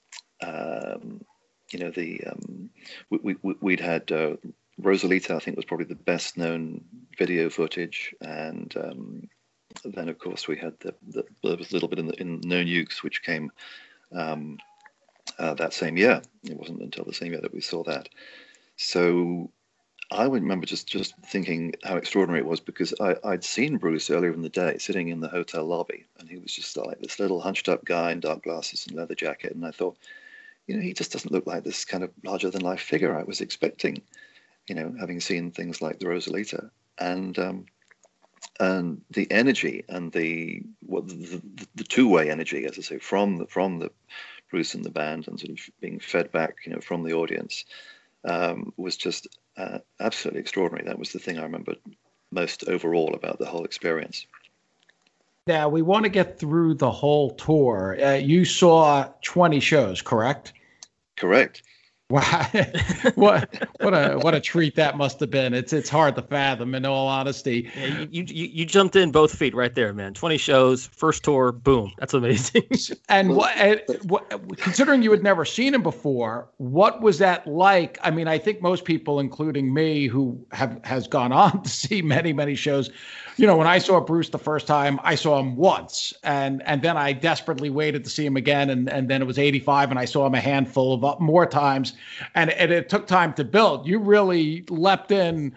um, you know, the um, we, we, we'd had uh, Rosalita, I think, was probably the best known video footage. And um, then, of course, we had the, the there was a little bit in, the, in No Nukes, which came um, uh, that same year. It wasn't until the same year that we saw that. So I would remember just, just thinking how extraordinary it was, because I, I'd seen Bruce earlier in the day sitting in the hotel lobby, and he was just like this little hunched up guy in dark glasses and leather jacket. And I thought, you know, he just doesn't look like this kind of larger than life figure I was expecting, you know, having seen things like the Rosalita. And um, and the energy and the what the, the, the two-way energy, as I say, from the from the Bruce and the band, and sort of being fed back, you know, from the audience, um, was just uh, absolutely extraordinary. That was the thing I remember most overall about the whole experience. Now, we want to get through the whole tour. Uh, you saw twenty shows, correct? Correct. Wow. what what a what a treat that must have been. It's it's hard to fathom, in all honesty. Yeah, you, you you jumped in both feet right there, man. twenty shows, first tour, boom. That's amazing. And what, what considering you had never seen him before, what was that like? I mean, I think most people, including me, who have has gone on to see many many shows, you know, when I saw Bruce the first time, I saw him once, and and then I desperately waited to see him again, and and then it was eighty-five, and I saw him a handful of more times. And, and it took time to build. You really leapt in.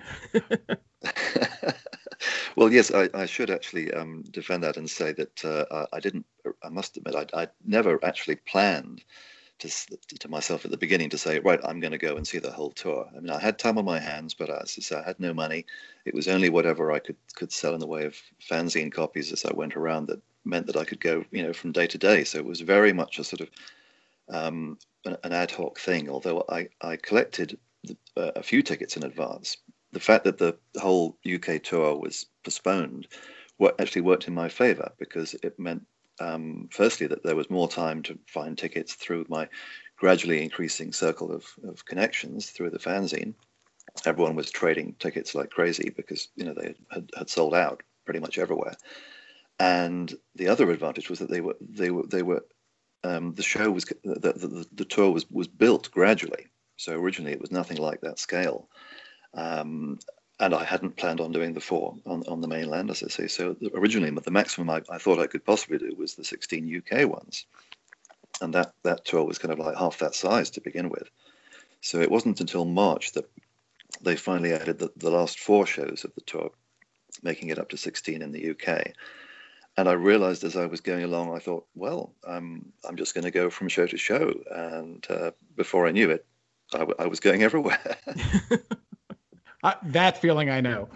Well, yes, I, I should actually um, defend that and say that uh, I didn't, I must admit, I, I never actually planned to, to myself at the beginning to say, right, I'm going to go and see the whole tour. I mean, I had time on my hands, but as I say, I had no money. It was only whatever I could, could sell in the way of fanzine copies as I went around that meant that I could go, you know, from day to day. So it was very much a sort of, um, an ad hoc thing, although I, I collected uh, a few tickets in advance. The fact that the whole U K tour was postponed what actually worked in my favor, because it meant, um, firstly, that there was more time to find tickets through my gradually increasing circle of, of connections through the fanzine. Everyone was trading tickets like crazy because, you know, they had, had sold out pretty much everywhere. And the other advantage was that they were they were they were Um, the show was the, the the tour was was built gradually. So originally it was nothing like that scale, um, and I hadn't planned on doing the four on, on the mainland, as I say. So originally the maximum I, I thought I could possibly do was the sixteen U K ones, and that that tour was kind of like half that size to begin with. So it wasn't until March that they finally added the, the last four shows of the tour, making it up to sixteen in the U K. and I realized as I was going along, I thought, well, um, I'm just going to go from show to show. And uh, before I knew it, I, w- I was going everywhere. uh, that feeling I know.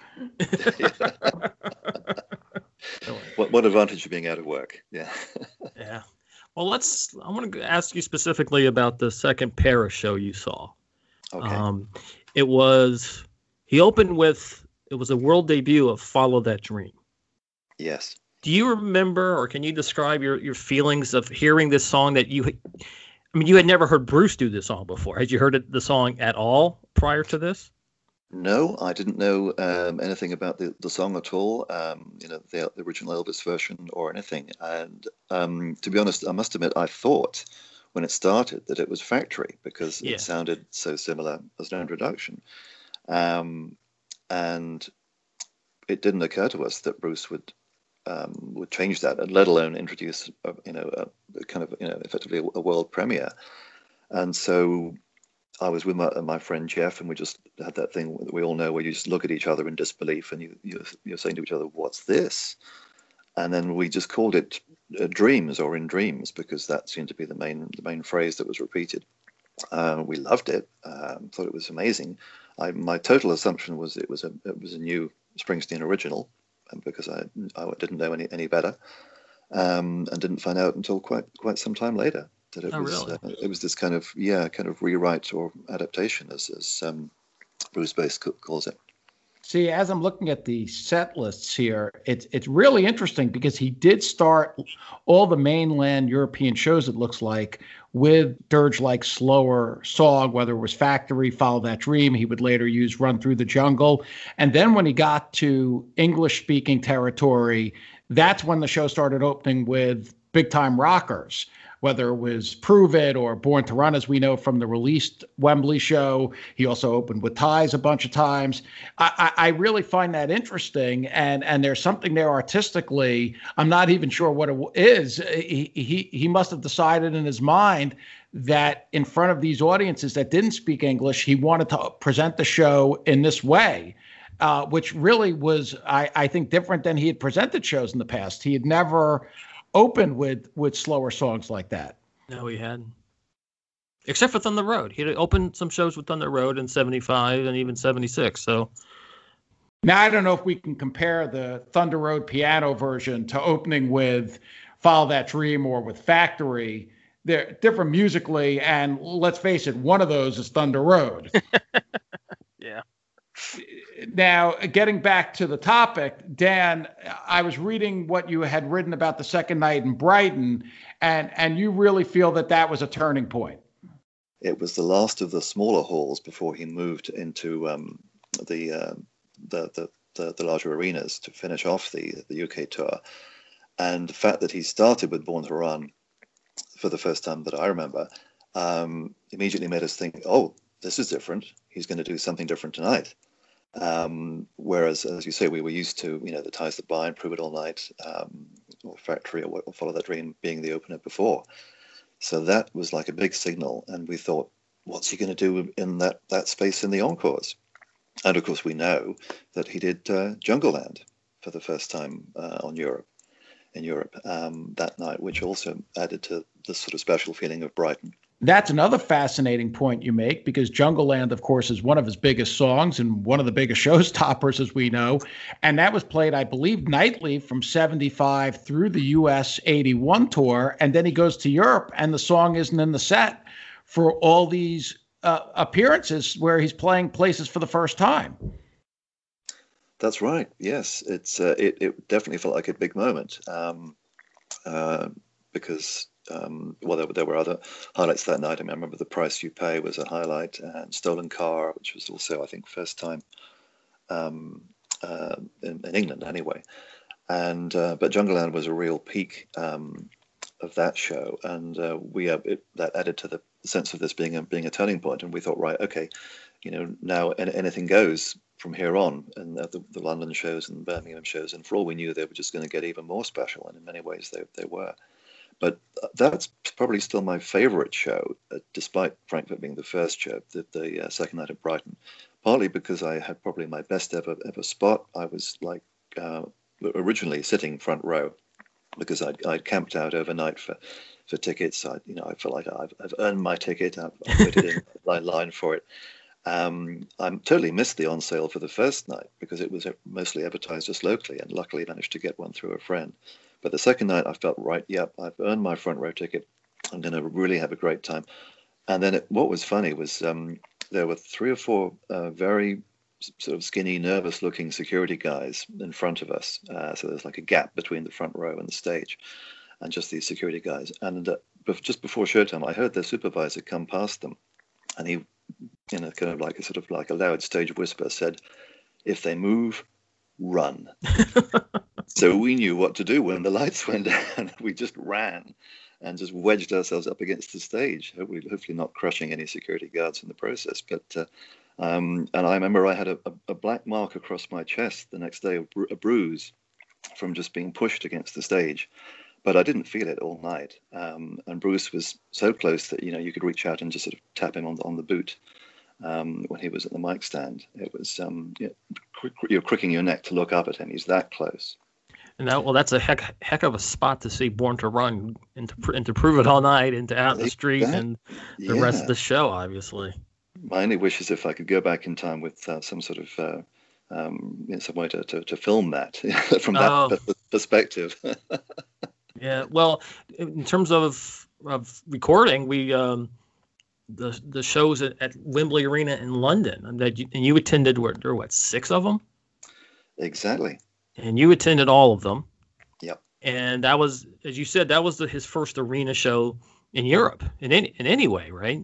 what, what advantage of being out of work? Yeah. Yeah. Well, let's, I want to ask you specifically about the second Paris show you saw. Okay. Um, it was, he opened with, it was a world debut of Follow That Dream. Yes. Do you remember, or can you describe your, your feelings of hearing this song that you, I mean, you had never heard Bruce do this song before. Had you heard it, the song at all prior to this? No, I didn't know um, anything about the, the song at all, um, you know, the, the original Elvis version or anything. And um, to be honest, I must admit, I thought when it started that it was Factory because Yeah. it sounded so similar as an introduction. Um, and it didn't occur to us that Bruce would um, would change that, and let alone introduce, a, you know, a, a kind of, you know, effectively a, a world premiere. And so I was with my, my friend Jeff, and we just had that thing that we all know where you just look at each other in disbelief, and you, you're, you're saying to each other, "What's this?" And then we just called it uh, "Dreams" or "In Dreams" because that seemed to be the main the main phrase that was repeated. Uh, we loved it, um, thought it was amazing. I, my total assumption was it was a it was a new Springsteen original, because I I didn't know any any better, um, and didn't find out until quite quite some time later that it Oh, was really? uh, it was this kind of yeah kind of rewrite or adaptation, as as um, Bruce Bass calls it. See, as I'm looking at the set lists here, it's it's really interesting because he did start all the mainland European shows, it looks like, with dirge-like slower song, whether it was Factory, Follow That Dream. He would later use Run Through the Jungle. And then when he got to English-speaking territory, that's when the show started opening with big-time rockers, whether it was Prove It or Born to Run, as we know from the released Wembley show. He also opened with Ties a bunch of times. I, I, I really find that interesting, and and there's something there artistically. I'm not even sure what it is. He, he, he must have decided in his mind that in front of these audiences that didn't speak English, he wanted to present the show in this way. Uh, which really was, I, I think, different than he had presented shows in the past. He had never opened with with slower songs like that. No, he hadn't. Except for Thunder Road. He had opened some shows with Thunder Road in seventy-five and even seventy-six. So now I don't know if we can compare the Thunder Road piano version to opening with Follow That Dream or with Factory. They're different musically, and let's face it, one of those is Thunder Road. yeah. Now, getting back to the topic, Dan, I was reading what you had written about the second night in Brighton, and, and you really feel that that was a turning point. It was the last of the smaller halls before he moved into um, the, uh, the, the the the larger arenas to finish off the the U K tour. And the fact that he started with Born to Run for the first time that I remember um, immediately made us think, oh, this is different. He's going to do something different tonight. Um, whereas, as you say, we were used to, you know, the Ties That Bind, Prove It All Night, um, or Factory, or, or Follow That Dream being the opener before. So that was like a big signal, and we thought, what's he going to do in that, that space in the encores? And of course, we know that he did uh, Jungle Land for the first time uh, on Europe, in Europe um, that night, which also added to the sort of special feeling of Brighton. That's another fascinating point you make, because Jungle Land, of course, is one of his biggest songs and one of the biggest showstoppers, as we know. And that was played, I believe, nightly from seventy-five through the U S eighty-one tour. And then he goes to Europe, and the song isn't in the set for all these uh, appearances where he's playing places for the first time. That's right. Yes, it's uh, it, it definitely felt like a big moment um, uh, because. Um, well, there, there were other highlights that night. I mean, I remember The Price You Pay was a highlight, and Stolen Car, which was also, I think, first time um, uh, in, in England anyway. And uh, but Jungle Land was a real peak um, of that show, and uh, we uh, it, that added to the sense of this being a being a turning point. And we thought, right, okay, you know, now anything goes from here on. And uh, the, the London shows and Birmingham shows, and for all we knew, they were just going to get even more special, and in many ways, they they were. But that's probably still my favorite show, uh, despite Frankfurt being the first show, the, the uh, second night at Brighton, partly because I had probably my best ever ever spot. I was like uh, originally sitting front row, because I'd, I'd camped out overnight for, for tickets. I, you know, I felt like I've, I've earned my ticket. I've, I've waited in line, line for it. Um, I totally missed the on sale for the first night because it was mostly advertised just locally, and luckily managed to get one through a friend. But the second night, I felt, right, yep, I've earned my front row ticket. I'm going to really have a great time. And then it, what was funny was um, there were three or four uh, very sort of skinny, nervous-looking security guys in front of us. Uh, so there's like a gap between the front row and the stage, and just these security guys. And uh, just before showtime, I heard their supervisor come past them, and he, you know, kind of like a sort of like a loud stage whisper said, "If they move, run." So we knew what to do when the lights went down. We just ran and just wedged ourselves up against the stage, hopefully, hopefully not crushing any security guards in the process. But uh, um, and I remember I had a, a, a black mark across my chest the next day, a, bru- a bruise from just being pushed against the stage. But I didn't feel it all night. Um, and Bruce was so close that, you know, you could reach out and just sort of tap him on the, on the boot um, when he was at the mic stand. It was, um, you know, you're cricking your neck to look up at him. He's that close. And that, well, that's a heck heck of a spot to see Born to Run and to, and to prove it all night and to out in the street that, and the yeah. rest of the show, obviously. My only wish is if I could go back in time with uh, some sort of uh, um, in some way to, to, to film that from that oh. p- perspective. Yeah, well, in terms of of recording, we um, the the shows at, at Wembley Arena in London, and that you, and you attended. What there were what six of them? Exactly. And you attended all of them. Yep. And that was, as you said, that was the, his first arena show in Europe, in any in any way, right?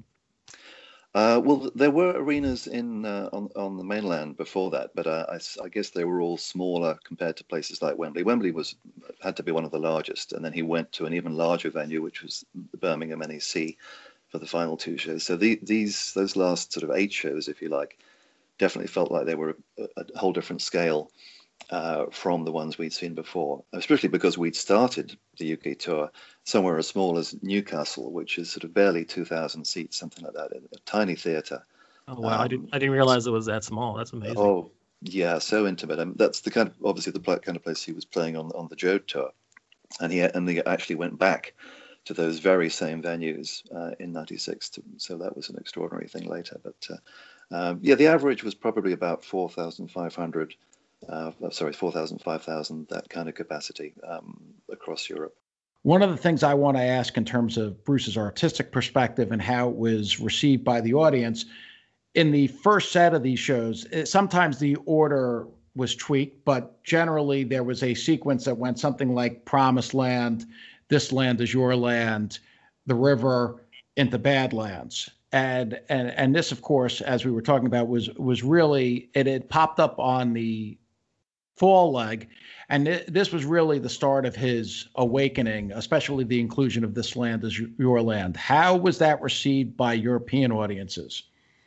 Uh, well, there were arenas in uh, on on the mainland before that, but uh, I, I guess they were all smaller compared to places like Wembley. Wembley was had to be one of the largest, and then he went to an even larger venue, which was the Birmingham N E C, for the final two shows. So the, these those last sort of eight shows, if you like, definitely felt like they were a, a whole different scale uh, from the ones we'd seen before, especially because we'd started the U K tour somewhere as small as Newcastle, which is sort of barely two thousand seats, something like that, a tiny theatre. Oh, wow. Um, I didn't I didn't realize it was that small. That's amazing. Oh, yeah, so intimate. And that's the kind of, obviously the kind of place he was playing on on the Jode tour. And he, and he actually went back to those very same venues uh, in ninety-six. To, so that was an extraordinary thing later. But uh, um, yeah, the average was probably about four thousand five hundred, uh, sorry, four thousand, five thousand, that kind of capacity um, across Europe. One of the things I want to ask in terms of Bruce's artistic perspective and how it was received by the audience, in the first set of these shows, sometimes the order was tweaked, but generally there was a sequence that went something like Promised Land, This Land Is Your Land, The River, into Badlands. And and and this, of course, as we were talking about, was was really, it had popped up on the fall leg. And th- this was really the start of his awakening, especially the inclusion of This Land Is Your Land. How was that received by European audiences?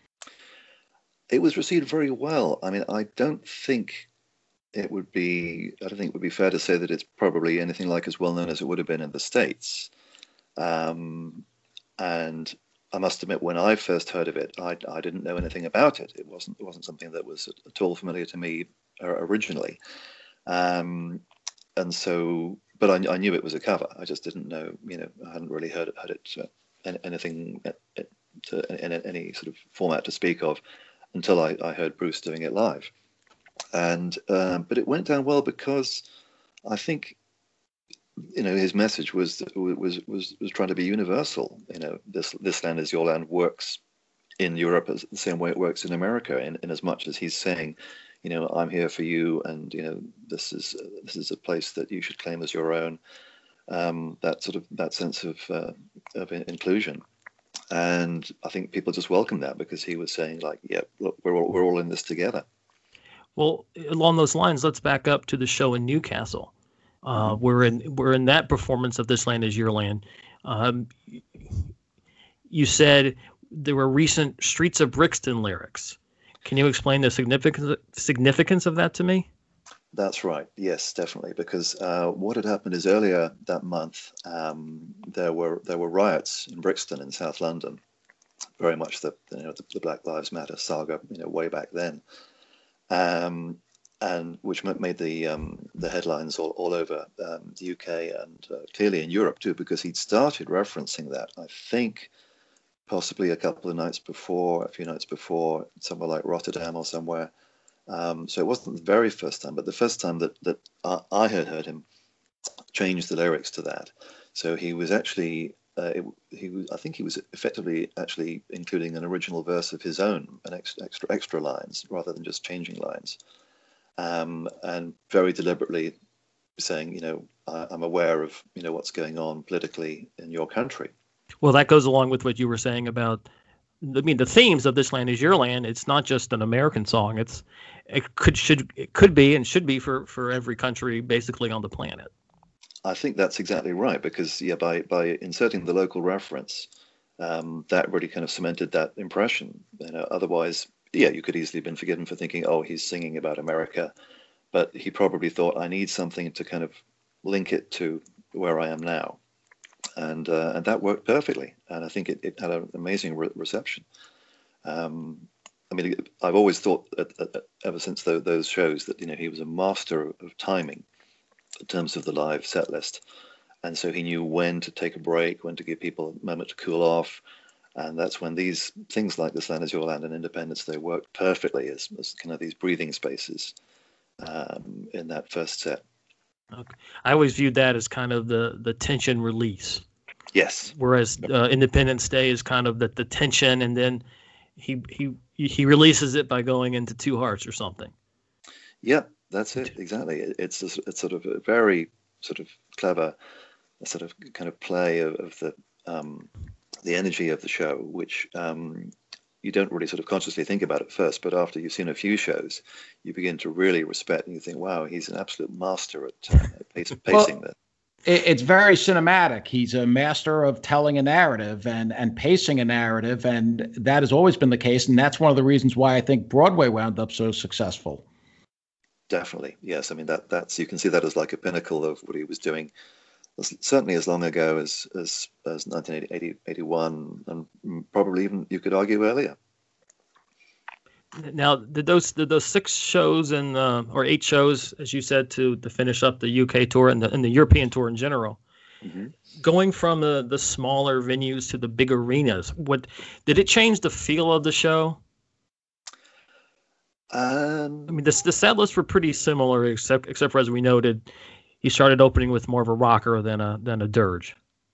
It was received very well. I mean, I don't think it would be, I don't think it would be fair to say that it's probably anything like as well known as it would have been in the States. Um, and I must admit, when I first heard of it, I, I didn't know anything about it. It wasn't, it wasn't something that was at all familiar to me originally. Um, and so, but I, I knew it was a cover. I just didn't know, you know, I hadn't really heard, heard it, uh, anything uh, to, in any sort of format to speak of, until I, I heard Bruce doing it live. And um, but it went down well because I think, you know, his message was was was was trying to be universal. You know, this this land is your land works in Europe as the same way it works in America, in, in as much as he's saying, you know, I'm here for you, and you know, this is uh, this is a place that you should claim as your own. Um, that sort of that sense of uh, of inclusion. And I think people just welcomed that because he was saying, like, yeah, look, we're all, we're all in this together. Well, along those lines, let's back up to the show in Newcastle. Uh, mm-hmm. We're in we're in that performance of This Land Is Your Land. Um, you said there were recent Streets of Brixton lyrics. Can you explain the significance significance of that to me? That's right. Yes, definitely. Because uh, what had happened is earlier that month, um, there were there were riots in Brixton in South London. Very much the you know the, the Black Lives Matter saga, you know, way back then. Um, and which made the um, the headlines all, all over um, the U K and uh, clearly in Europe too, because he'd started referencing that, I think, possibly a couple of nights before, a few nights before, somewhere like Rotterdam or somewhere. Um, so it wasn't the very first time, but the first time that, that I, I had heard him change the lyrics to that. So he was actually, uh, it, he was, I think he was effectively actually including an original verse of his own, an extra extra, extra lines, rather than just changing lines. Um, and very deliberately saying, you know, I, I'm aware of, you know, what's going on politically in your country. Well, that goes along with what you were saying about, I mean, the themes of This Land Is Your Land. It's not just an American song. It's it could should it could be and should be for, for every country basically on the planet. I think that's exactly right, because yeah, by by inserting the local reference, um, that really kind of cemented that impression. You know, otherwise, yeah, you could easily have been forgiven for thinking, oh, he's singing about America, but he probably thought, I need something to kind of link it to where I am now. And uh, and that worked perfectly, and I think it, it had an amazing re- reception. Um, I mean, I've always thought, that, that, ever since those, those shows, that you know he was a master of timing in terms of the live set list, and so he knew when to take a break, when to give people a moment to cool off, and that's when these things like This Land Is Your Land and Independence Day worked perfectly as, as kind of these breathing spaces um, in that first set. Okay. I always viewed that as kind of the, the tension release. Yes. Whereas uh, Independence Day is kind of the, the tension, and then he he he releases it by going into Two Hearts or something. Yeah, that's it. Exactly. It's a, it's sort of a very sort of clever sort of kind of play of, of the um, the energy of the show, which um, you don't really sort of consciously think about at first, but after you've seen a few shows, you begin to really respect, and you think, wow, he's an absolute master at uh, pace, pacing well, that. It's very cinematic. He's a master of telling a narrative and, and pacing a narrative, and that has always been the case, and that's one of the reasons why I think Broadway wound up so successful. Definitely, yes. I mean, that that's you can see that as like a pinnacle of what he was doing, certainly as long ago as as, as nineteen eighty, eighty-one, and probably even, you could argue, earlier. Now, did those did those six shows and uh, or eight shows, as you said, to to finish up the U K tour and the and the European tour in general, mm-hmm. going from the, the smaller venues to the big arenas, what did it change the feel of the show? Um, I mean, the the set lists were pretty similar, except except for, as we noted, he started opening with more of a rocker than a than a dirge.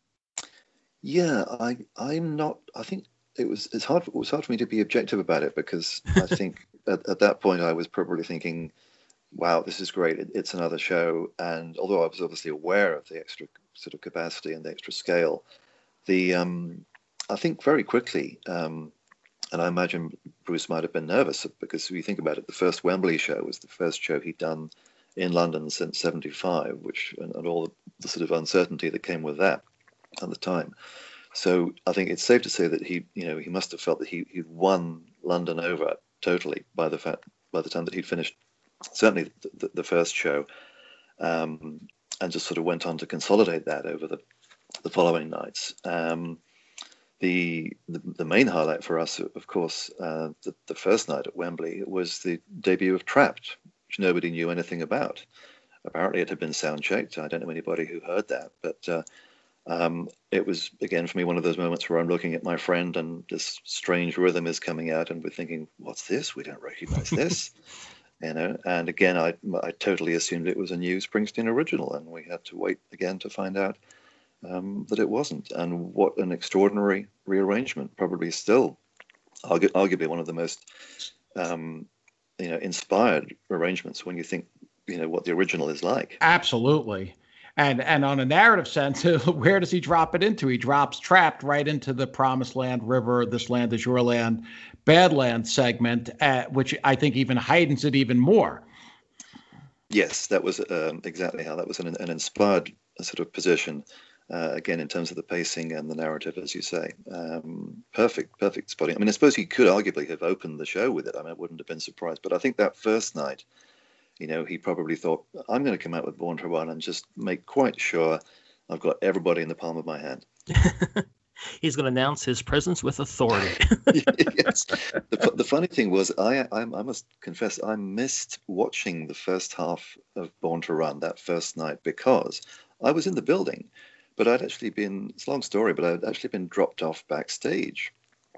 Yeah, I I'm not. I think. It was it's hard. It was hard for me to be objective about it, because I think at, at that point I was probably thinking, "Wow, this is great! It, it's another show." And although I was obviously aware of the extra sort of capacity and the extra scale, the um, I think very quickly, um, and I imagine Bruce might have been nervous, because if you think about it, the first Wembley show was the first show he'd done in London since seventy-five, which and, and all the, the sort of uncertainty that came with that at the time. So I think it's safe to say that he, you know, he must have felt that he he'd won London over totally by the fact by the time that he'd finished certainly the, the, the first show, um, and just sort of went on to consolidate that over the the following nights. Um, the, the the main highlight for us, of course, uh, the, the first night at Wembley was the debut of Trapped, which nobody knew anything about. Apparently, it had been sound checked. I don't know anybody who heard that, but. Uh, Um, it was, again, for me, one of those moments where I'm looking at my friend and this strange rhythm is coming out, and we're thinking, what's this? We don't recognize this. You know, and again, I, I totally assumed it was a new Springsteen original, and we had to wait again to find out um, that it wasn't. And what an extraordinary rearrangement, probably still argu- arguably one of the most, um, you know, inspired arrangements when you think, you know, what the original is like. Absolutely. And and on a narrative sense, where does he drop it into? He drops Trapped right into the Promised Land, River, This Land Is Your Land, Badland segment, uh, which I think even heightens it even more. Yes, that was um, exactly how that was an, an inspired sort of position, uh, again, in terms of the pacing and the narrative, as you say. Um, perfect, perfect spotting. I mean, I suppose he could arguably have opened the show with it. I mean, I wouldn't have been surprised. But I think that first night, you know, he probably thought, I'm going to come out with Born to Run and just make quite sure I've got everybody in the palm of my hand. He's going to announce his presence with authority. Yes. The, the funny thing was, I, I I must confess, I missed watching the first half of Born to Run that first night because I was in the building, but I'd actually been, it's a long story, but I'd actually been dropped off backstage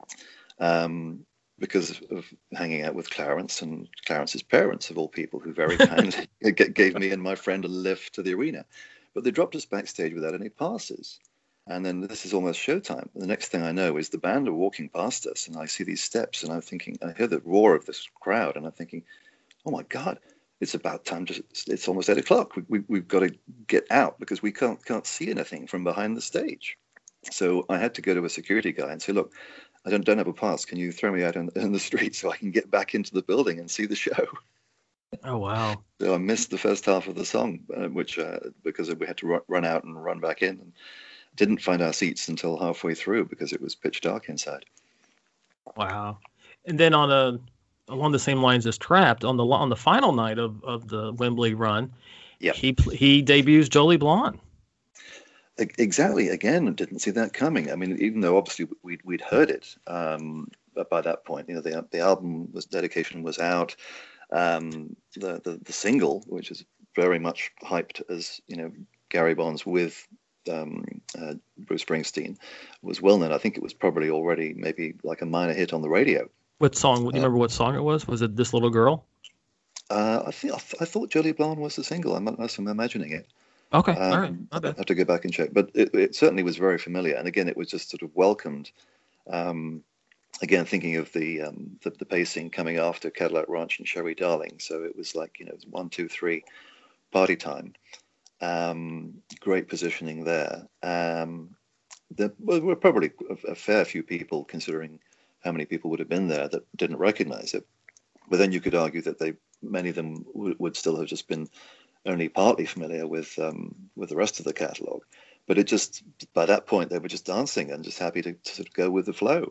um, because of hanging out with Clarence and Clarence's parents, of all people, who very kindly gave me and my friend a lift to the arena. But they dropped us backstage without any passes. And then this is almost showtime. The next thing I know is the band are walking past us, and I see these steps, and I'm thinking, I hear the roar of this crowd, and I'm thinking, oh my God, it's about time to, it's almost eight o'clock. We, we, we've got to get out because we can't can't see anything from behind the stage. So I had to go to a security guy and say, look, I don't, don't have a pass. Can you throw me out in, in the street so I can get back into the building and see the show? Oh, wow. So I missed the first half of the song, uh, which uh, because we had to run, run out and run back in. And didn't find our seats until halfway through because it was pitch dark inside. Wow. And then on a along the same lines as Trapped, on the on the final night of, of the Wembley run, yep. he he debuts Jolie Blonde. Exactly. Again, didn't see that coming. I mean, even though obviously we'd we'd heard it, um, but by that point, you know, the the album was dedication was out. Um, the, the the single, which is very much hyped as, you know, Gary Bonds with Um, uh, Bruce Springsteen, was well known. I think it was probably already maybe like a minor hit on the radio. What song? Do you uh, remember what song it was? Was it This Little Girl? Uh, I think I, th- I thought Jolie Blonde was the single. I'm unless I'm imagining it. Okay, um, all right. Okay. I have to go back and check, but it, it certainly was very familiar. And again, it was just sort of welcomed. Um, again, thinking of the, um, the the pacing coming after Cadillac Ranch and Sherry Darling, so it was like, you know, one, two, three, party time. Um, great positioning there. Um, there were probably a, a fair few people, considering how many people would have been there, that didn't recognize it. But then you could argue that they, many of them w- would still have just been only partly familiar with um, with the rest of the catalog. But it just, by that point, they were just dancing and just happy to, to sort of go with the flow.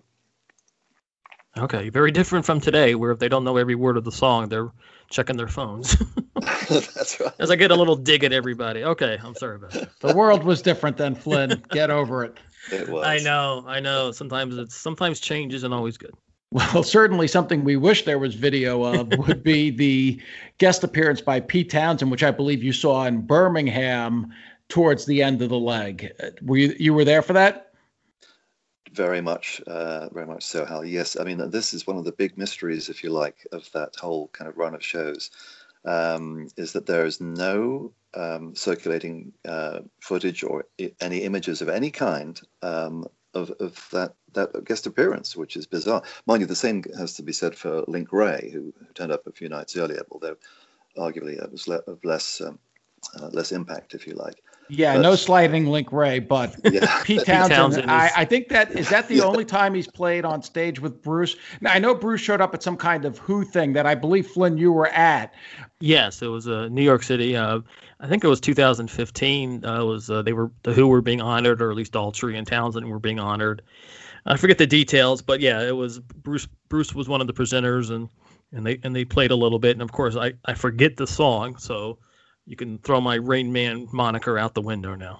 Okay, very different from today, where if they don't know every word of the song, they're checking their phones. That's right. As I get a little dig at everybody. Okay, I'm sorry about that. The world was different then, Flynn. Get over it. It was. I know, I know. Sometimes it's sometimes change isn't always good. Well, certainly something we wish there was video of would be the guest appearance by Pete Townsend, which I believe you saw in Birmingham towards the end of the leg. Were you, you were there for that? Very much, uh, very much so, Hal. Yes, I mean, this is one of the big mysteries, if you like, of that whole kind of run of shows, um, is that there is no um, circulating uh, footage or I- any images of any kind um, of, of that, that guest appearance, which is bizarre. Mind you, the same has to be said for Link Wray, who, who turned up a few nights earlier, although arguably it was le- of less um, uh, less impact, if you like. Yeah, But- no slighting Link Wray, but Yeah. Pete Townsend, Townsend is- I, I think that, is that the Yeah. only time he's played on stage with Bruce? Now, I know Bruce showed up at some kind of Who thing that I believe, Flynn, you were at. Yes, it was uh, New York City. Uh, I think it was two thousand fifteen. Uh, was uh, they were the Who were being honored, or at least Daltrey and Townsend were being honored. I forget the details, but yeah, it was Bruce. Bruce was one of the presenters, and and they and they played a little bit. And of course, I, I forget the song, so you can throw my Rain Man moniker out the window now.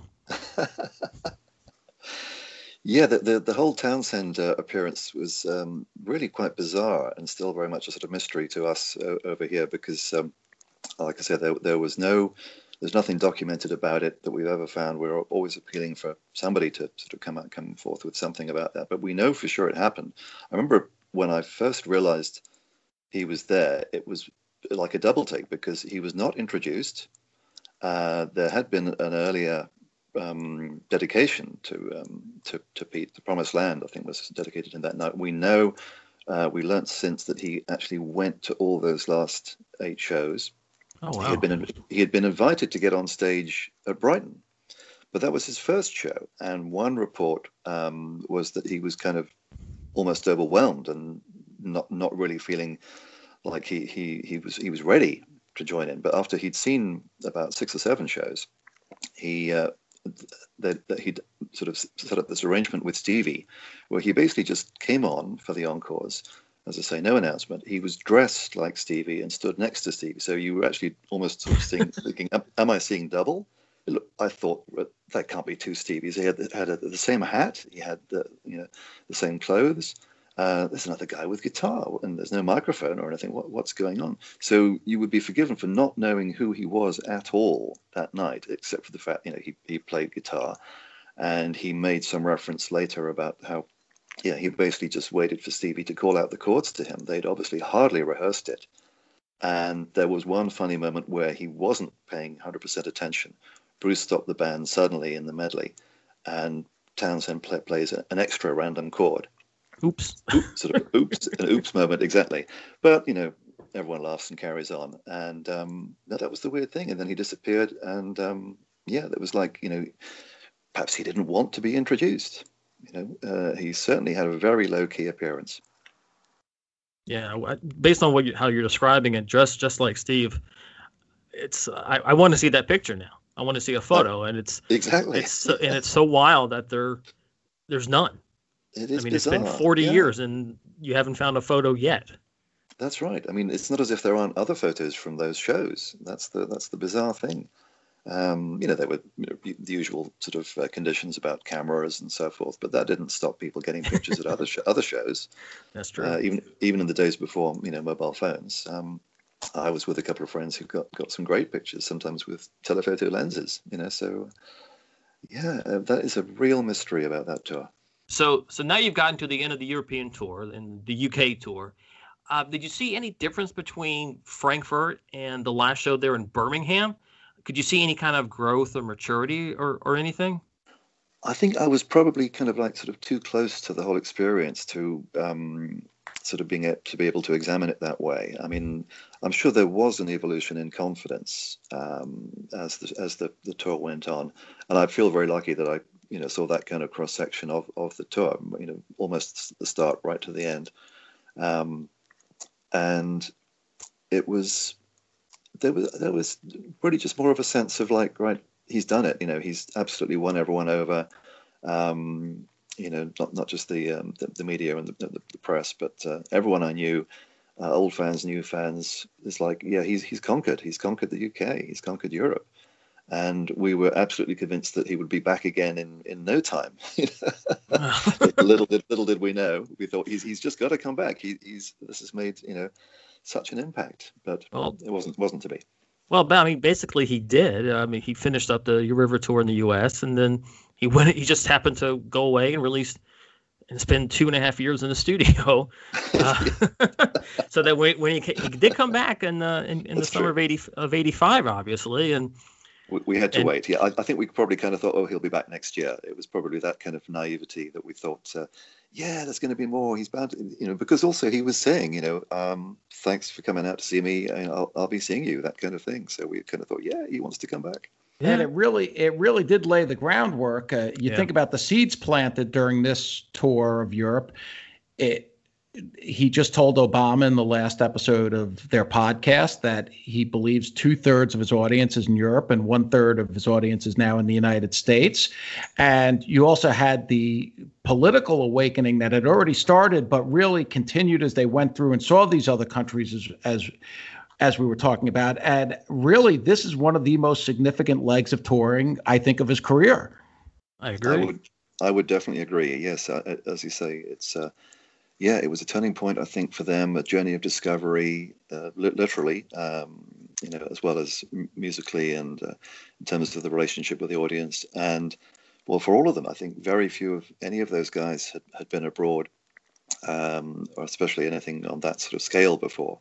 Yeah, the, the the whole Townsend uh, appearance was um, really quite bizarre and still very much a sort of mystery to us uh, over here because, um, like I said, there there was no, there's nothing documented about it that we've ever found. We're always appealing for somebody to sort of come out, come forth with something about that. But we know for sure it happened. I remember when I first realized he was there, it was like a double take because he was not introduced. Uh, there had been an earlier um, dedication to, um, to to Pete. The Promised Land, I think, was dedicated in that night. We know, uh, we learnt since that he actually went to all those last eight shows. Oh wow! He had been he had been invited to get on stage at Brighton, but that was his first show. And one report um, was that he was kind of almost overwhelmed and not not really feeling like he he he was he was ready to join in. But after he'd seen about six or seven shows, he uh, that, that he'd sort of set up this arrangement with Stevie, where he basically just came on for the encores. As I say, no announcement. He was dressed like Stevie and stood next to Stevie. So you were actually almost sort of seeing, thinking, am, am I seeing double? look, I thought, well, that can't be two Stevies. He had, the, had a, the same hat. He had the, you know, the same clothes. Uh, there's another guy with guitar, and there's no microphone or anything. What, what's going on? So you would be forgiven for not knowing who he was at all that night, except for the fact, you know, he, he played guitar, and he made some reference later about how, yeah, he basically just waited for Stevie to call out the chords to him. They'd obviously hardly rehearsed it. And there was one funny moment where he wasn't paying one hundred percent attention. Bruce stopped the band suddenly in the medley, and Townshend play, plays an extra random chord. Oops. Sort of oops, an oops moment, exactly. But, you know, everyone laughs and carries on. And um, that was the weird thing. And then he disappeared. And, um, yeah, that was like, you know, perhaps he didn't want to be introduced. You know, uh, he certainly had a very low-key appearance. Yeah, based on what you, how you're describing it, just just like Steve, it's I, I want to see that picture now. I want to see a photo, and it's exactly it's and it's so wild that there there's none. It is I mean, bizarre. It's been forty yeah. years, and you haven't found a photo yet. That's right. I mean, it's not as if there aren't other photos from those shows. That's the that's the bizarre thing. Um, you know, there were you know, the usual sort of uh, conditions about cameras and so forth, but that didn't stop people getting pictures at other sh- other shows. That's true. Uh, even even in the days before, you know, mobile phones. Um, I was with a couple of friends who got, got some great pictures, sometimes with telephoto lenses. You know, so yeah, uh, that is a real mystery about that tour. So so now you've gotten to the end of the European tour and the U K tour. Uh, did you see any difference between Frankfurt and the last show there in Birmingham? Could you see any kind of growth or maturity or, or anything? I think I was probably kind of like sort of too close to the whole experience to um, sort of being able to be able to examine it that way. I mean, I'm sure there was an evolution in confidence um, as the, as the, the tour went on, and I feel very lucky that I you know saw that kind of cross section of, of the tour. You know, almost the start right to the end, um, and it was. There was there was really just more of a sense of like, right, he's done it. You know, he's absolutely won everyone over. Um, you know, not not just the um, the, the media and the, the, the press, but uh, everyone I knew, uh, old fans, new fans, is like, yeah, he's he's conquered. He's conquered the U K. He's conquered Europe, and we were absolutely convinced that he would be back again in, in no time. little did little did we know. We thought he's he's just got to come back. He, he's this has made you know. such an impact, but well, it wasn't wasn't to be. Well, I mean, basically he did. I mean, he finished up the River tour in the U S, and then he went. He just happened to go away and release and spend two and a half years in the studio. Uh, so that when, when he, he did come back in uh, in, in the summer true. of eighty of eighty-five, obviously, and we, we had to and, wait. Yeah, I, I think we probably kind of thought, oh, he'll be back next year. It was probably that kind of naivety that we thought. Uh, Yeah, there's going to be more. He's bound to, you know, because also he was saying, you know, um, thanks for coming out to see me. And I'll, I'll be seeing you, that kind of thing. So we kind of thought, yeah, he wants to come back. Yeah. And it really, it really did lay the groundwork. Uh, you yeah. think about the seeds planted during this tour of Europe. It, he just told Obama in the last episode of their podcast that he believes two thirds of his audience is in Europe and one third of his audience is now in the United States. And you also had the political awakening that had already started, but really continued as they went through and saw these other countries as, as, as we were talking about. And really, this is one of the most significant legs of touring, I think, of his career. I agree. I would, I would definitely agree. Yes. Uh, as you say, it's, uh, Yeah, it was a turning point, I think, for them, a journey of discovery, uh, li- literally, um, you know, as well as m- musically and uh, in terms of the relationship with the audience. And, well, for all of them, I think very few of any of those guys had, had been abroad, um, or especially anything on that sort of scale before.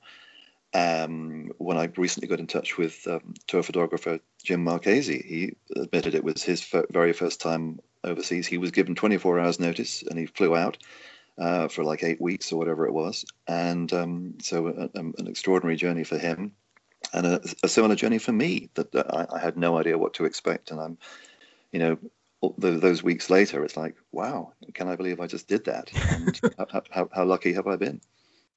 Um, when I recently got in touch with um, tour photographer Jim Marchese, he admitted it was his f- very first time overseas. He was given twenty-four hours notice and he flew out. Uh, for like eight weeks or whatever it was. And um, so a, a, an extraordinary journey for him and a, a similar journey for me that, that I, I had no idea what to expect. And I'm, you know, th- those weeks later, it's like, wow, can I believe I just did that? And how, how, how lucky have I been?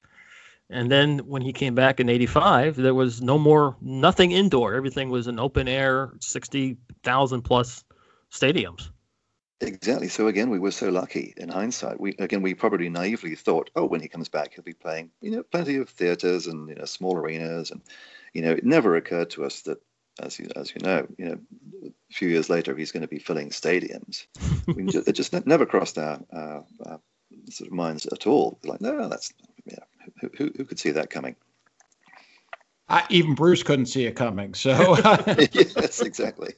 And then when he came back in eighty-five, there was no more, nothing indoor. Everything was an open air, sixty thousand plus stadiums. Exactly. So again, we were so lucky in hindsight. We again, we probably naively thought, oh, when he comes back, he'll be playing, you know, plenty of theaters and you know, small arenas, and you know, it never occurred to us that as you as you know, you know, a few years later he's going to be filling stadiums. We just, it just never crossed our, our, our sort of minds at all. Like, no, that's yeah, who, who who could see that coming? I, even Bruce couldn't see it coming. So yes, exactly.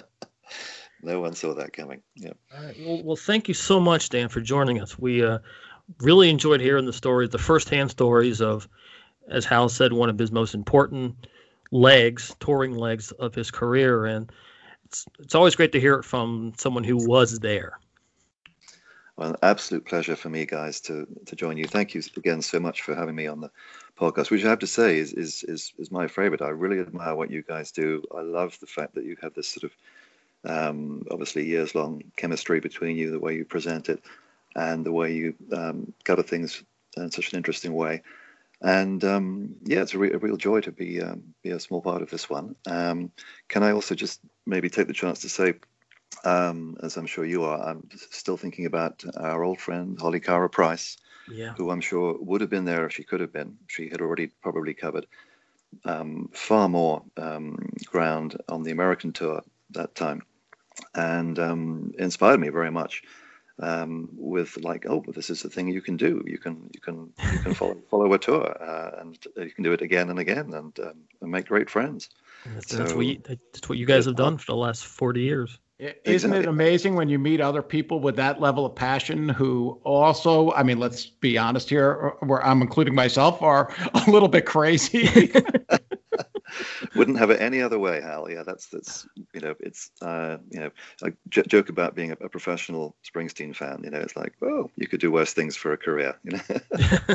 No one saw that coming. Yeah. All right. Well, well, thank you so much, Dan, for joining us. We uh, really enjoyed hearing the stories, the firsthand stories of, as Hal said, one of his most important legs, touring legs of his career. And it's it's always great to hear it from someone who was there. Well, an absolute pleasure for me, guys, to to join you. Thank you again so much for having me on the podcast, which I have to say is is is, is my favorite. I really admire what you guys do. I love the fact that you have this sort of um, obviously years-long chemistry between you, the way you present it, and the way you um, cover things in such an interesting way. And um, yeah, it's a, re- a real joy to be um, be a small part of this one. Um, can I also just maybe take the chance to say, um, as I'm sure you are, I'm still thinking about our old friend Holly Cara Price, yeah. who I'm sure would have been there if she could have been. She had already probably covered um, far more um, ground on the American tour that time, and um, inspired me very much. Um, with like, oh, this is the thing you can do. You can you can you can follow follow a tour, uh, and you can do it again and again, and, um, and make great friends. That's, so, that's what you, that's what you guys have done for the last forty years. Isn't Exactly. it amazing when you meet other people with that level of passion who also, I mean, let's be honest here, where I'm including myself, are a little bit crazy. Wouldn't have it any other way, Hal. Yeah, that's that's you know, it's uh, you know, I j- joke about being a, a professional Springsteen fan. You know, it's like, oh, you could do worse things for a career. You know.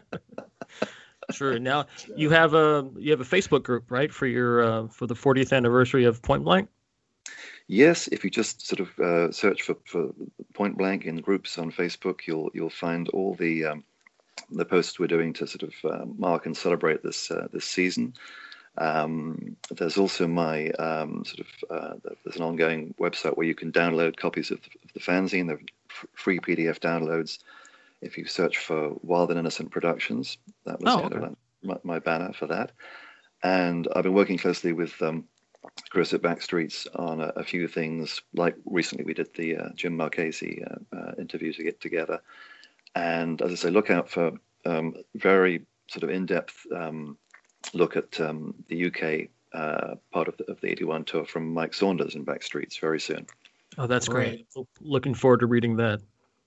Sure. Now you have a you have a Facebook group, right, for your uh, for the fortieth anniversary of Point Blank. Yes, if you just sort of uh, search for, for Point Blank in groups on Facebook, you'll you'll find all the um, the posts we're doing to sort of uh, mark and celebrate this uh, this season. Um, there's also my um, sort of uh, there's an ongoing website where you can download copies of the, of the fanzine. They're f- free P D F downloads. If you search for Wild and Innocent Productions, that was oh, kind okay. of my, my banner for that. And I've been working closely with um, Chris at Backstreets on a, a few things. Like recently, we did the uh, Jim Marchese uh, uh, interview to get together. And as I say, look out for um, very sort of in-depth um, look at um, the U K uh, part of the, of the eighty-one tour from Mike Saunders and Backstreets very soon. Oh, that's great. Great. Looking forward to reading that.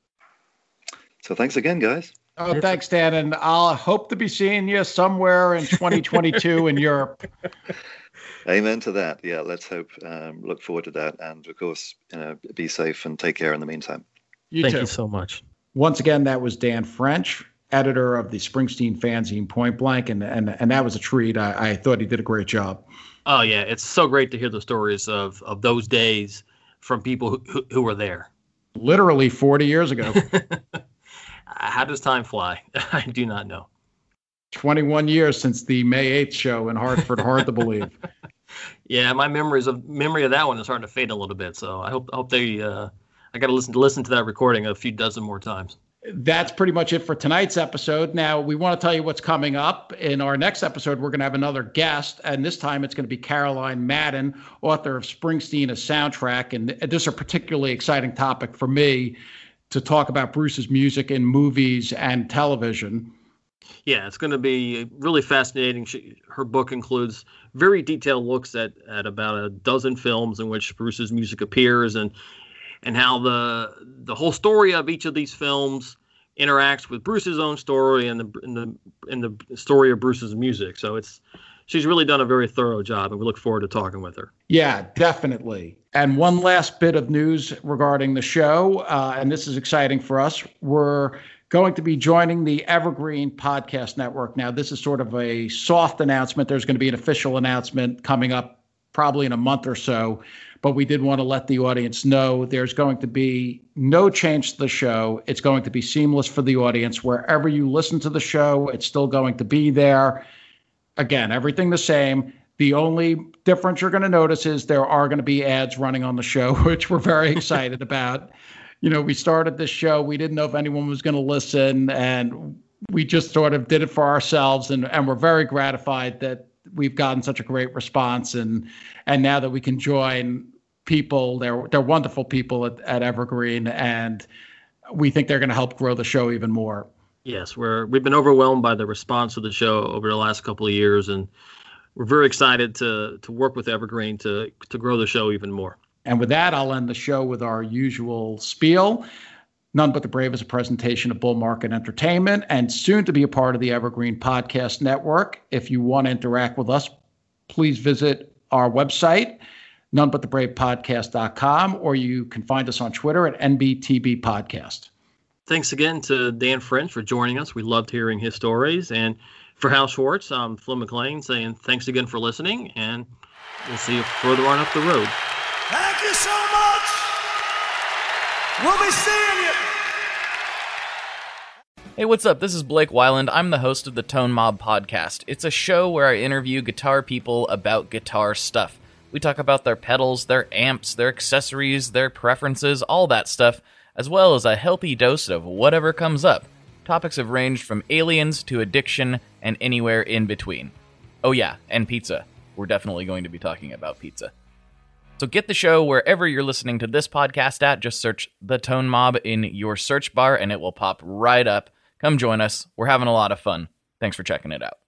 So thanks again, guys. Oh, thanks, Dan. And I'll hope to be seeing you somewhere in twenty twenty-two in Europe. Amen to that. Yeah, let's hope. Um, look forward to that. And of course, you know, be safe and take care in the meantime. You Thank too. you so much. Once again, that was Dan French, editor of the Springsteen fanzine Point Blank, and and and that was a treat. I, I thought he did a great job. Oh yeah, it's so great to hear the stories of, of those days from people who, who, who were there. Literally forty years ago. How does time fly? I do not know. twenty-one years since the May eighth show in Hartford. Hard to believe. Yeah, my memories of memory of that one is starting to fade a little bit. So I hope I hope they. Uh, I got to listen to listen to that recording a few dozen more times. That's pretty much it for tonight's episode. Now, we want to tell you what's coming up. In our next episode, we're going to have another guest, and this time it's going to be Caroline Madden, author of Springsteen, a Soundtrack. And this is a particularly exciting topic for me to talk about Bruce's music in movies and television. Yeah, it's going to be really fascinating. She, her book includes very detailed looks at, at about a dozen films in which Bruce's music appears, and and how the the whole story of each of these films interacts with Bruce's own story and the and the and the story of Bruce's music. So it's she's really done a very thorough job, and we look forward to talking with her. Yeah, definitely. And one last bit of news regarding the show, uh, and this is exciting for us. We're going to be joining the Evergreen Podcast Network. Now, this is sort of a soft announcement. There's going to be an official announcement coming up probably in a month or so. But we did want to let the audience know there's going to be no change to the show. It's going to be seamless for the audience. Wherever you listen to the show, it's still going to be there. Again, everything the same. The only difference you're going to notice is there are going to be ads running on the show, which we're very excited about. You know, we started this show. We didn't know if anyone was going to listen, and we just sort of did it for ourselves. And, and we're very gratified that we've gotten such a great response, and and now that we can join people, they're they're wonderful people at, at Evergreen, and we think they're going to help grow the show even more. Yes, we're we've been overwhelmed by the response to the show over the last couple of years, and we're very excited to to work with Evergreen to to grow the show even more. And with that, I'll end the show with our usual spiel. None But the Brave is a presentation of Bull Market Entertainment and soon to be a part of the Evergreen Podcast Network. If you want to interact with us, please visit our website, none but the brave podcast dot com, or you can find us on Twitter at N B T B Podcast. Thanks again to Dan French for joining us. We loved hearing his stories. And for Hal Schwartz, I'm Phil McLean saying thanks again for listening, and we'll see you further on up the road. Thank you so much. We'll be seeing you. Hey, what's up? This is Blake Weiland. I'm the host of the Tone Mob Podcast. It's a show where I interview guitar people about guitar stuff. We talk about their pedals, their amps, their accessories, their preferences, all that stuff, as well as a healthy dose of whatever comes up. Topics have ranged from aliens to addiction and anywhere in between. Oh yeah, and pizza. We're definitely going to be talking about pizza. So get the show wherever you're listening to this podcast at. Just search The Tone Mob in your search bar and it will pop right up. Come join us. We're having a lot of fun. Thanks for checking it out.